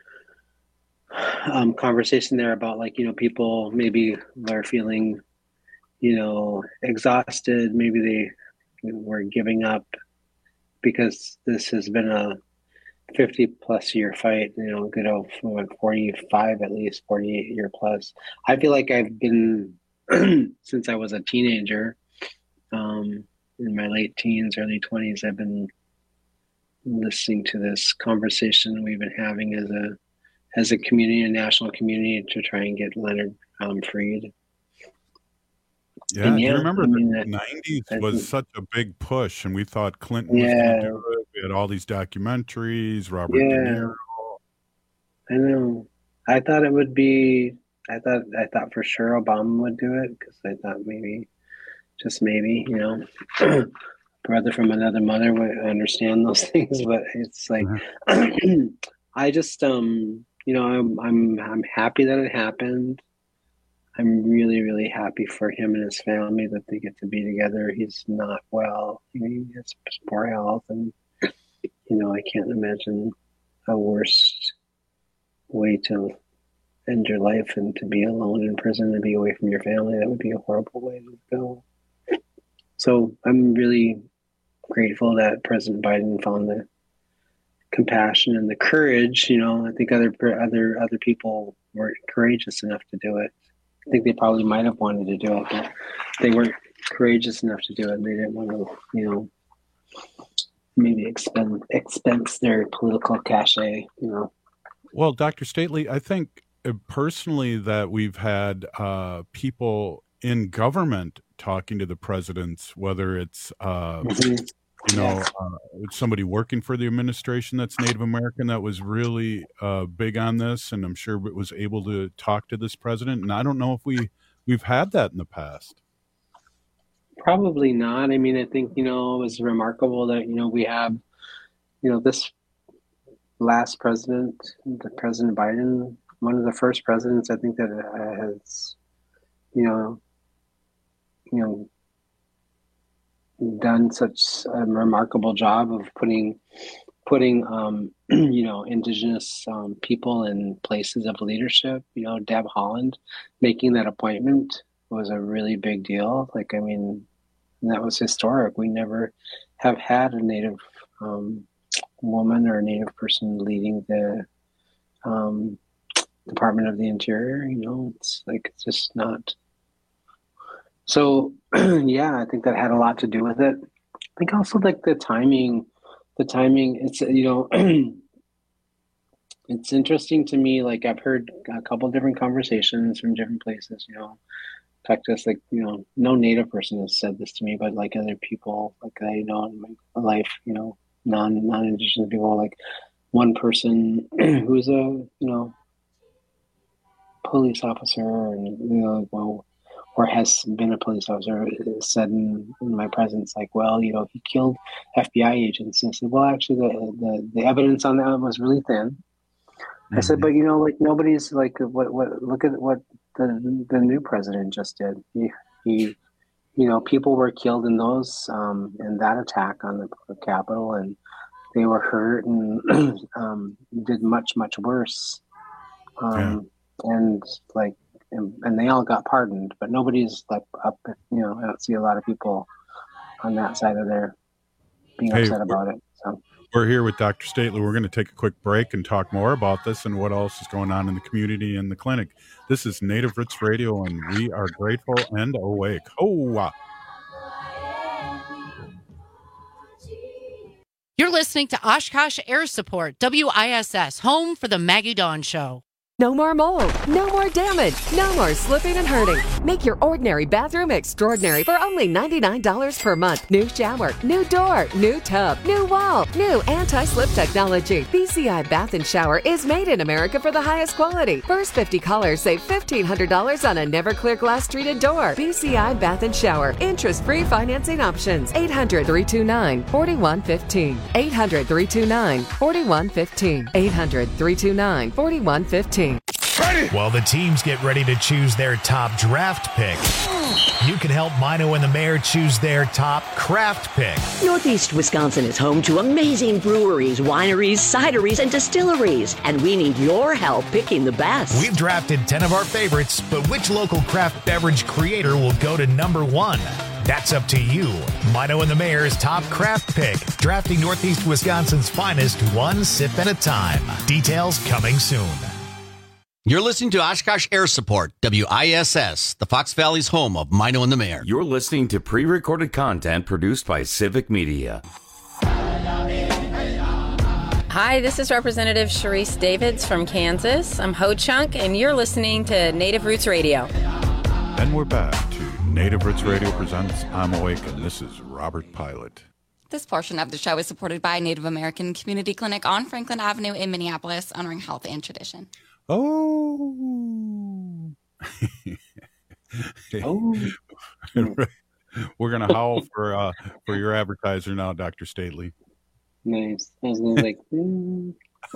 [SPEAKER 13] um, conversation there about, like, you know, people maybe are feeling, you know, exhausted. Maybe they were giving up because this has been a fifty plus year fight, you know, good old forty-five, at least forty-eight year plus. I feel like I've been, since I was a teenager, um, in my late teens, early twenties, I've been listening to this conversation we've been having as a as a community, a national community, to try and get Leonard um, freed.
[SPEAKER 16] Yeah, and do yeah, you remember I mean, the nineties was think, such a big push, and we thought Clinton yeah. was going to do it. We had all these documentaries, Robert
[SPEAKER 13] yeah.
[SPEAKER 16] De Niro.
[SPEAKER 13] I know. I thought it would be. I thought. I thought for sure Obama would do it, because I thought maybe, just maybe, you know, brother from another mother would understand those things. But it's like, uh-huh. I just, um, you know, I'm, I'm, I'm happy that it happened. I'm really, really happy for him and his family that they get to be together. He's not well. He has poor health, and, you know, I can't imagine a worse way to end your life and to be alone in prison and be away from your family. That would be a horrible way to go. So I'm really grateful that President Biden found the compassion and the courage. You know, I think other other other people weren't courageous enough to do it. I think they probably might have wanted to do it, but they weren't courageous enough to do it. They didn't want to, you know, maybe expend expense their political cachet. You know.
[SPEAKER 16] Well, Doctor Stately, I think uh, personally that we've had uh, people in government talking to the presidents, whether it's uh,
[SPEAKER 13] mm-hmm.
[SPEAKER 16] you know uh, somebody working for the administration that's Native American that was really uh, big on this, and I'm sure was able to talk to this president. And I don't know if we we've had that in the past.
[SPEAKER 13] Probably not. I mean, I think, you know, it was remarkable that, you know, we have, you know, this last president, the President Biden, one of the first presidents, I think, that has, you know, you know, done such a remarkable job of putting, putting, um, you know, Indigenous um, people in places of leadership. You know, Deb Haaland making that appointment was a really big deal. Like, I mean, that was historic. We never have had a Native um, woman or a Native person leading the um, Department of the Interior. You know, it's like, it's just not. So, yeah, I think that had a lot to do with it. I think also like the timing, the timing, it's, you know, it's interesting to me. Like, I've heard a couple of different conversations from different places, you know. In fact, just like, you know, no Native person has said this to me, but like other people, like I know in my life, you know, non non-Indigenous people, like one person who's a, you know, police officer, and you know, well, or has been a police officer, said in, in my presence, like, well, you know, he killed F B I agents. And I said, well, actually, the the, the evidence on that was really thin. Mm-hmm. I said, but you know, like nobody's like, what what look at what the the new president just did. He, he you know, people were killed in those um, in that attack on the Capitol, and they were hurt and um, did much much worse. Um, yeah. And like, and, and they all got pardoned, but nobody's like up. You know, I don't see a lot of people on that side of there being hey, upset about it. So.
[SPEAKER 16] We're here with Doctor Stately. We're going to take a quick break and talk more about this and what else is going on in the community and the clinic. This is Native Roots Radio, and we are grateful and awake. Oh,
[SPEAKER 15] you're listening to Oshkosh Air Support, W I S S, home for the Maggie Dawn Show.
[SPEAKER 17] No more mold, no more damage, no more slipping and hurting. Make your ordinary bathroom extraordinary for only ninety-nine dollars per month. New shower, new door, new tub, new wall, new anti-slip technology. B C I Bath and Shower is made in America for the highest quality. First fifty callers save fifteen hundred dollars on a never clear glass treated door. B C I Bath and Shower. Interest-free financing options. eight hundred, three two nine, four one one five. eight hundred, three two nine, four one one five. eight hundred, three two nine, four one one five.
[SPEAKER 1] Ready? While the teams get ready to choose their top draft pick, you can help Mino and the Mayor choose their top craft pick.
[SPEAKER 18] Northeast Wisconsin is home to amazing breweries, wineries, cideries, and distilleries, and we need your help picking the best.
[SPEAKER 1] We've drafted ten of our favorites, but which local craft beverage creator will go to number one? That's up to you. Mino and the Mayor's top craft pick, drafting Northeast Wisconsin's finest one sip at a time. Details coming soon.
[SPEAKER 27] You're listening to Oshkosh Air Support, W I S S, the Fox Valley's home of Mino and the Mayor.
[SPEAKER 14] You're listening to pre-recorded content produced by Civic Media.
[SPEAKER 19] Hi, this is Representative Sharice Davids from Kansas. I'm Ho Chunk, and you're listening to Native Roots Radio.
[SPEAKER 16] And we're back to Native Roots Radio presents I'm Awake, and this is Robert Pilot.
[SPEAKER 23] This portion of the show is supported by Native American Community Clinic on Franklin Avenue in Minneapolis, honoring health and tradition.
[SPEAKER 16] Oh.
[SPEAKER 13] oh.
[SPEAKER 16] We're going to howl for uh, for your advertiser now, Doctor Stately.
[SPEAKER 13] Nice. I was gonna like, mm.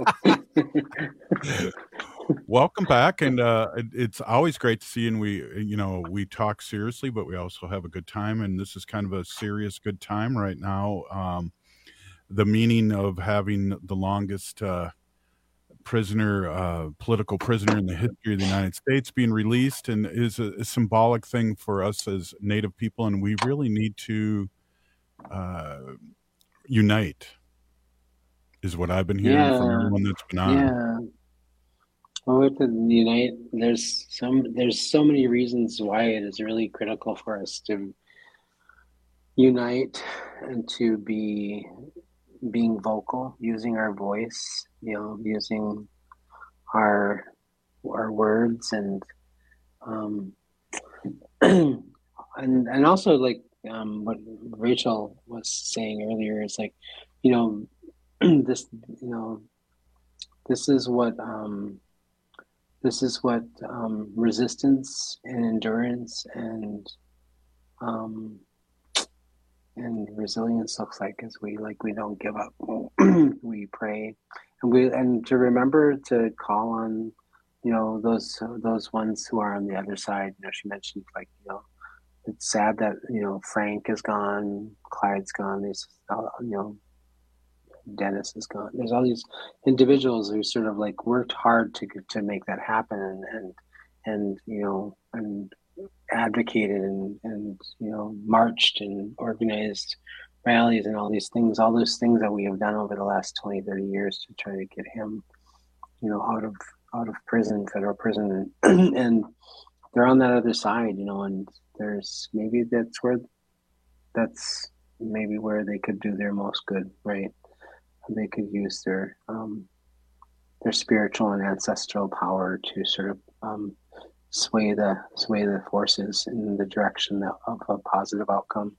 [SPEAKER 16] Welcome back, and uh, it, it's always great to see you. And we, you know, we talk seriously, but we also have a good time, and this is kind of a serious good time right now. Um, the meaning of having the longest uh, prisoner, uh, political prisoner in the history of the United States being released, and is a, a symbolic thing for us as Native people, and we really need to uh, unite. is what I've been hearing
[SPEAKER 13] Yeah.
[SPEAKER 16] from everyone that's been on.
[SPEAKER 13] Yeah. Well, with the Unite, there's some there's so many reasons why it is really critical for us to unite and to be being vocal, using our voice, you know, using our our words, and um and and also like um what Rachel was saying earlier is like, you know, this you know this is what um this is what um resistance and endurance and um and resilience looks like, as we like we don't give up. We pray, and we and to remember to call on, you know, those those ones who are on the other side. You know, she mentioned, like, you know, it's sad that, you know, Frank is gone, Clyde's gone, there's uh, you know, Dennis is gone. There's all these individuals who sort of like worked hard to to make that happen, and and, and you know and advocated and, and you know marched and organized rallies and all these things, all those things that we have done over the last twenty, thirty years to try to get him, you know, out of out of prison, federal prison, and, and they're on that other side, you know, and there's maybe that's where that's maybe where they could do their most good, right? They could use their um, their spiritual and ancestral power to sort of um, sway the sway the forces in the direction that, of a positive outcome.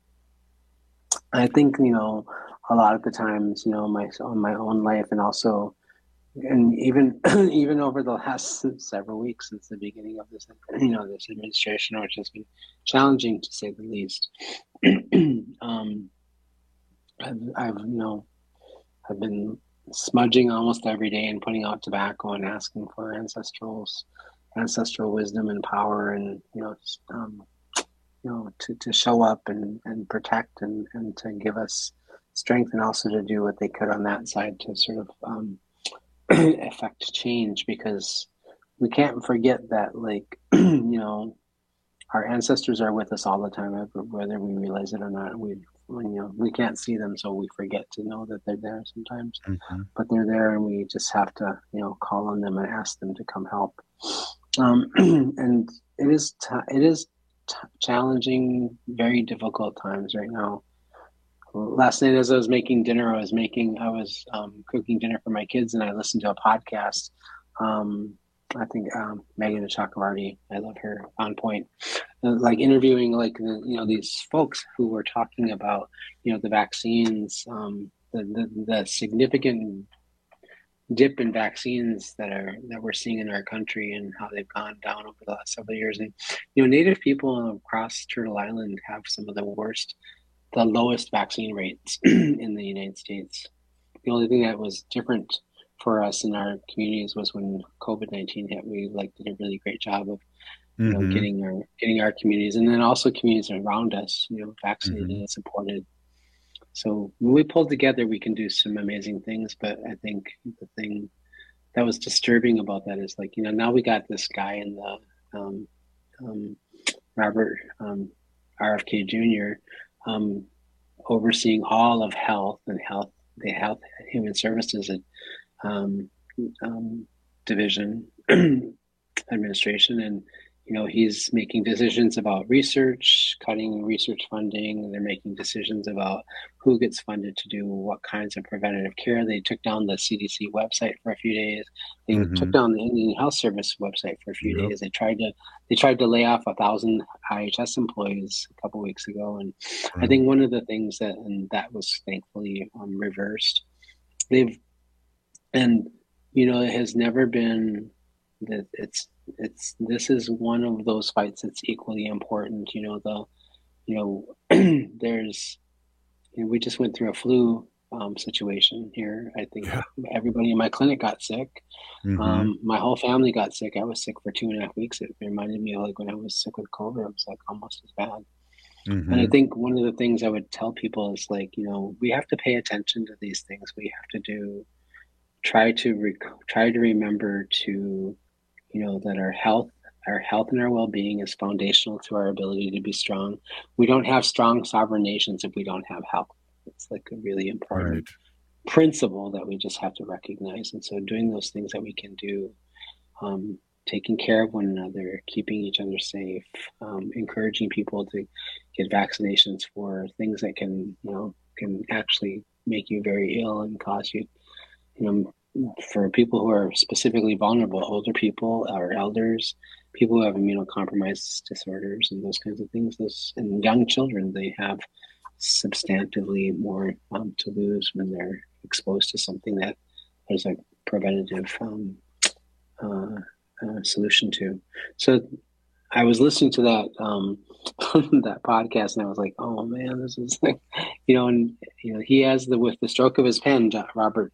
[SPEAKER 13] I think, you know, a lot of the times, you know, my on my own life, and also, and even even over the last several weeks since the beginning of this, you know, this administration, which has been challenging to say the least. um, I've, I've, you know, I've been smudging almost every day and putting out tobacco and asking for ancestrals. ancestral wisdom and power, and, you know, just, um, you know, to, to show up and, and protect and, and to give us strength, and also to do what they could on that side to sort of um, affect change, because we can't forget that, like, you know, our ancestors are with us all the time, whether we realize it or not. We, you know, we can't see them, so we forget to know that they're there sometimes. Mm-hmm. But they're there, and we just have to, you know, call on them and ask them to come help. Um, and it is t- it is t- challenging, very difficult times right now. Last night, as I was making dinner, I was making I was um, cooking dinner for my kids, and I listened to a podcast. Um, I think um, Megan Chakravarty, I love her, on point, uh, like interviewing like the, you know, these folks who were talking about, you know, the vaccines, um, the, the the significant dip in vaccines that are that we're seeing in our country, and how they've gone down over the last several years. And, you know, Native people across Turtle Island have some of the worst, the lowest vaccine rates in the United States. The only thing that was different for us in our communities was when COVID nineteen hit. We like did a really great job of, you know, mm-hmm. getting our getting our communities, and then also communities around us, you know, vaccinated mm-hmm. and supported. So when we pull together, we can do some amazing things. But I think the thing that was disturbing about that is, like, you know, now we got this guy in the um, um, Robert um, R F K Junior um, overseeing all of health and health, the health human services and um, um, division administration, and, you know, he's making decisions about research, cutting research funding, and they're making decisions about who gets funded to do what kinds of preventative care. They took down the C D C website for a few days. They mm-hmm. took down the Indian Health Service website for a few yep. days. They tried to they tried to lay off a thousand I H S employees a couple of weeks ago, and mm-hmm. I think one of the things that and that was thankfully um, reversed. They've and you know, it has never been that it's. It's this is one of those fights that's equally important. You know, the you know there's you know, we just went through a flu um, situation here. I think yeah. everybody in my clinic got sick. Mm-hmm. Um, my whole family got sick. I was sick for two and a half weeks. It reminded me of like when I was sick with COVID. It was like almost as bad. Mm-hmm. And I think one of the things I would tell people is, like, you know, we have to pay attention to these things. We have to do try to rec- try to remember to. You know, that our health, our health and our well-being is foundational to our ability to be strong. We don't have strong sovereign nations if we don't have health. It's like a really important, principle that we just have to recognize. And so doing those things that we can do, um, taking care of one another, keeping each other safe, um, encouraging people to get vaccinations for things that can, you know, can actually make you very ill and cause you, you know, for people who are specifically vulnerable, older people or elders, people who have immunocompromised disorders and those kinds of things, those and young children, they have substantively more um, to lose when they're exposed to something that there's a preventative um, uh, uh, solution to. So I was listening to that um, that podcast, and I was like, "Oh man, this is like," you know, and you know, he has the with the stroke of his pen, Robert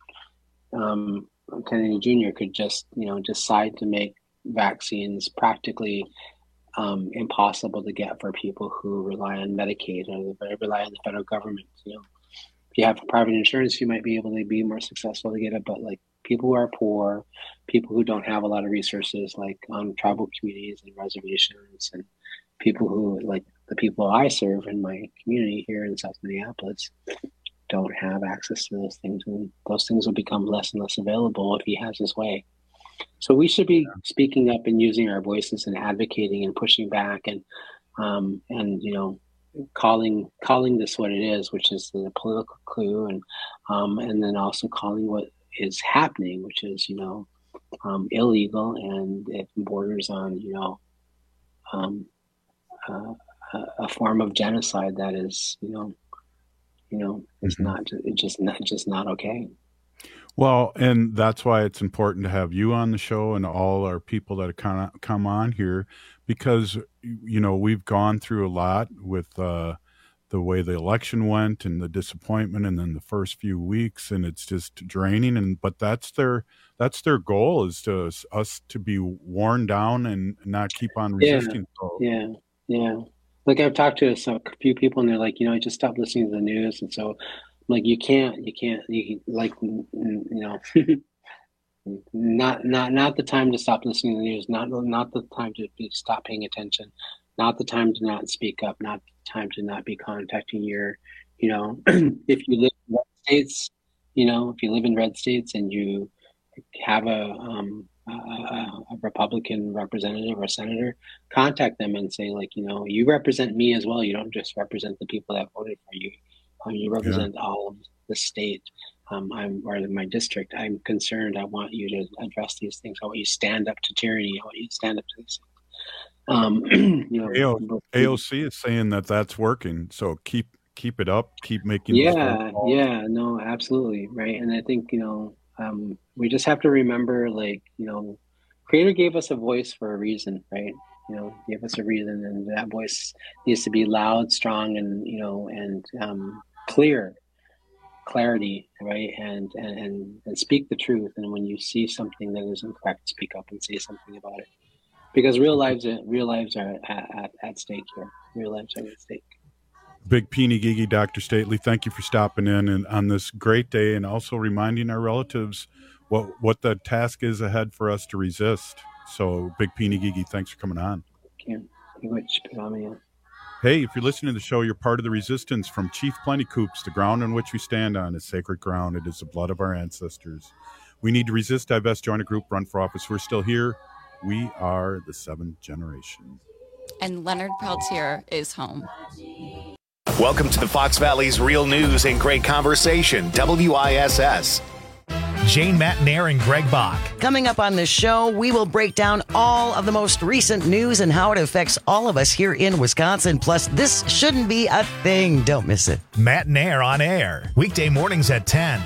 [SPEAKER 13] um, Kennedy Junior could just you know decide to make vaccines practically um, impossible to get for people who rely on Medicaid or rely on the federal government. You know, if you have private insurance, you might be able to be more successful to get it, but like people who are poor, people who don't have a lot of resources, like on tribal communities and reservations, and people who, like the people I serve in my community here in South Minneapolis, don't have access to those things, and those things will become less and less available if he has his way. So we should be speaking up and using our voices and advocating and pushing back and um, and you know calling calling this what it is, which is the political coup, and um, and then also calling what is happening, which is you know um, illegal, and it borders on you know um, uh, a form of genocide that is you know you know it's
[SPEAKER 16] Mm-hmm.
[SPEAKER 13] not it's just not just not okay.
[SPEAKER 16] Well, and that's why it's important to have you on the show and all our people that kind of come on here, because, you know, we've gone through a lot with uh, the way the election went and the disappointment and then the first few weeks, and it's just draining. And but that's their that's their goal, is to us to be worn down and not keep on resisting.
[SPEAKER 13] Yeah, yeah, yeah. Like I've talked to some, a few people, and they're like, you know, I just stopped listening to the news, and so. Like you can't, you can't, you can, like, you know, not, not, not the time to stop listening to the news, not, not the time to be, stop paying attention, not the time to not speak up, not the time to not be contacting your, you know, if you live in red states, you know, if you live in red states and you have a, um, a, a Republican representative or senator, contact them and say, like, you know, you represent me as well. You don't just represent the people that voted for you. Um, you represent yeah. all of the state, um, I'm or my district. I'm concerned. I want you to address these things. I want you to stand up to tyranny. I want you to stand up to these things. Um, you know,
[SPEAKER 16] A O C is saying that that's working. So keep keep it up. Keep making.
[SPEAKER 13] Yeah, yeah, no, absolutely, right. And I think you know, um, we just have to remember, like you know, Creator gave us a voice for a reason, right? You know, gave us a reason, and that voice needs to be loud, strong, and you know, and um, clear, clarity, right? And, and and and speak the truth. And when you see something that is incorrect, speak up and say something about it, because real lives, real lives are at, at, at stake here. Real lives are at stake.
[SPEAKER 16] Big Peeny Gigi, Doctor Stately, thank you for stopping in and on this great day, and also reminding our relatives what what the task is ahead for us to resist. So, Big Peeny Gigi, thanks for coming on.
[SPEAKER 13] Thank you.
[SPEAKER 16] Hey, if you're listening to the show, you're part of the resistance. From Chief Plenty Coops, the ground on which we stand on is sacred ground. It is the blood of our ancestors. We need to resist, divest, join a group, run for office. We're still here. We are the seventh generation.
[SPEAKER 23] And Leonard Peltier is home.
[SPEAKER 1] Welcome to the Fox Valley's Real News and Great Conversation, W I S S. Jane Matnair and Greg Bach.
[SPEAKER 2] Coming up on this show, we will break down all of the most recent news and how it affects all of us here in Wisconsin. Plus, this shouldn't be a thing. Don't miss it.
[SPEAKER 1] Matnair on air, weekday mornings at ten.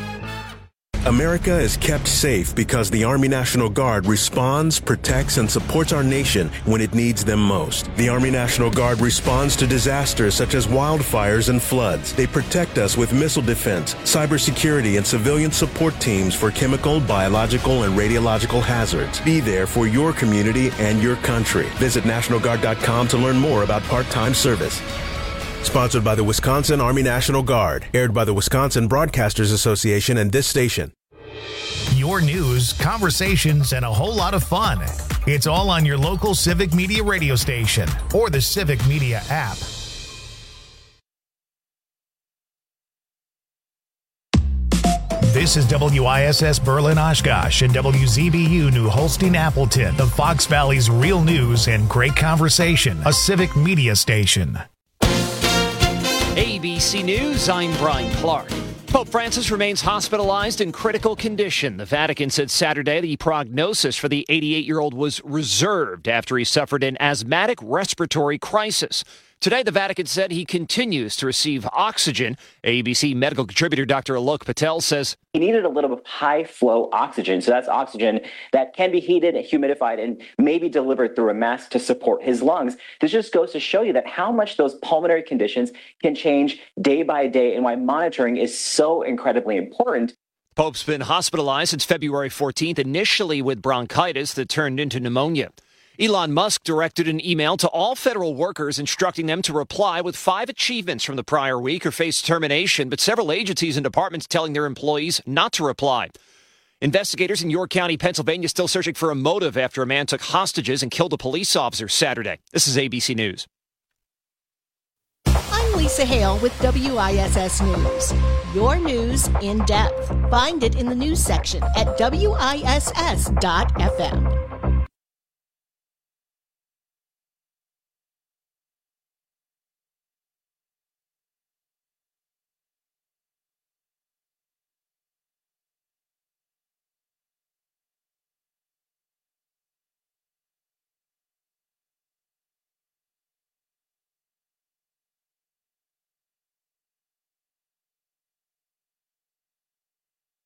[SPEAKER 3] America is kept safe because the Army National Guard responds, protects, and supports our nation when it needs them most. The Army National Guard responds to disasters such as wildfires and floods. They protect us with missile defense, cybersecurity, and civilian support teams for chemical, biological, and radiological hazards. Be there for your community and your country. Visit National Guard dot com to learn more about part-time service. Sponsored by the Wisconsin Army National Guard. Aired by the Wisconsin Broadcasters Association and this station.
[SPEAKER 1] Your news, conversations, and a whole lot of fun. It's all on your local Civic Media radio station or the Civic Media app. This is W I S S Berlin Oshkosh and W Z B U New Holstein Appleton, the Fox Valley's real news and great conversation, a civic media station.
[SPEAKER 5] A B C News, I'm Brian Clark. Pope Francis remains hospitalized in critical condition. The Vatican said Saturday the prognosis for the eighty-eight-year-old was reserved after he suffered an asthmatic respiratory crisis. Today, the Vatican said he continues to receive oxygen. A B C medical contributor Doctor Alok Patel says
[SPEAKER 6] he needed a little bit of high-flow oxygen. So that's oxygen that can be heated, humidified, and maybe delivered through a mask to support his lungs. This just goes to show you that how much those pulmonary conditions can change day by day and why monitoring is so incredibly important.
[SPEAKER 5] Pope's been hospitalized since February fourteenth, initially with bronchitis that turned into pneumonia. Elon Musk directed an email to all federal workers instructing them to reply with five achievements from the prior week or face termination, but several agencies and departments telling their employees not to reply. Investigators in York County, Pennsylvania, still searching for a motive after a man took hostages and killed a police officer Saturday. This is A B C News.
[SPEAKER 9] I'm Lisa Hale with W I S S News. Your news in depth. Find it in the news section at W I S S dot F M.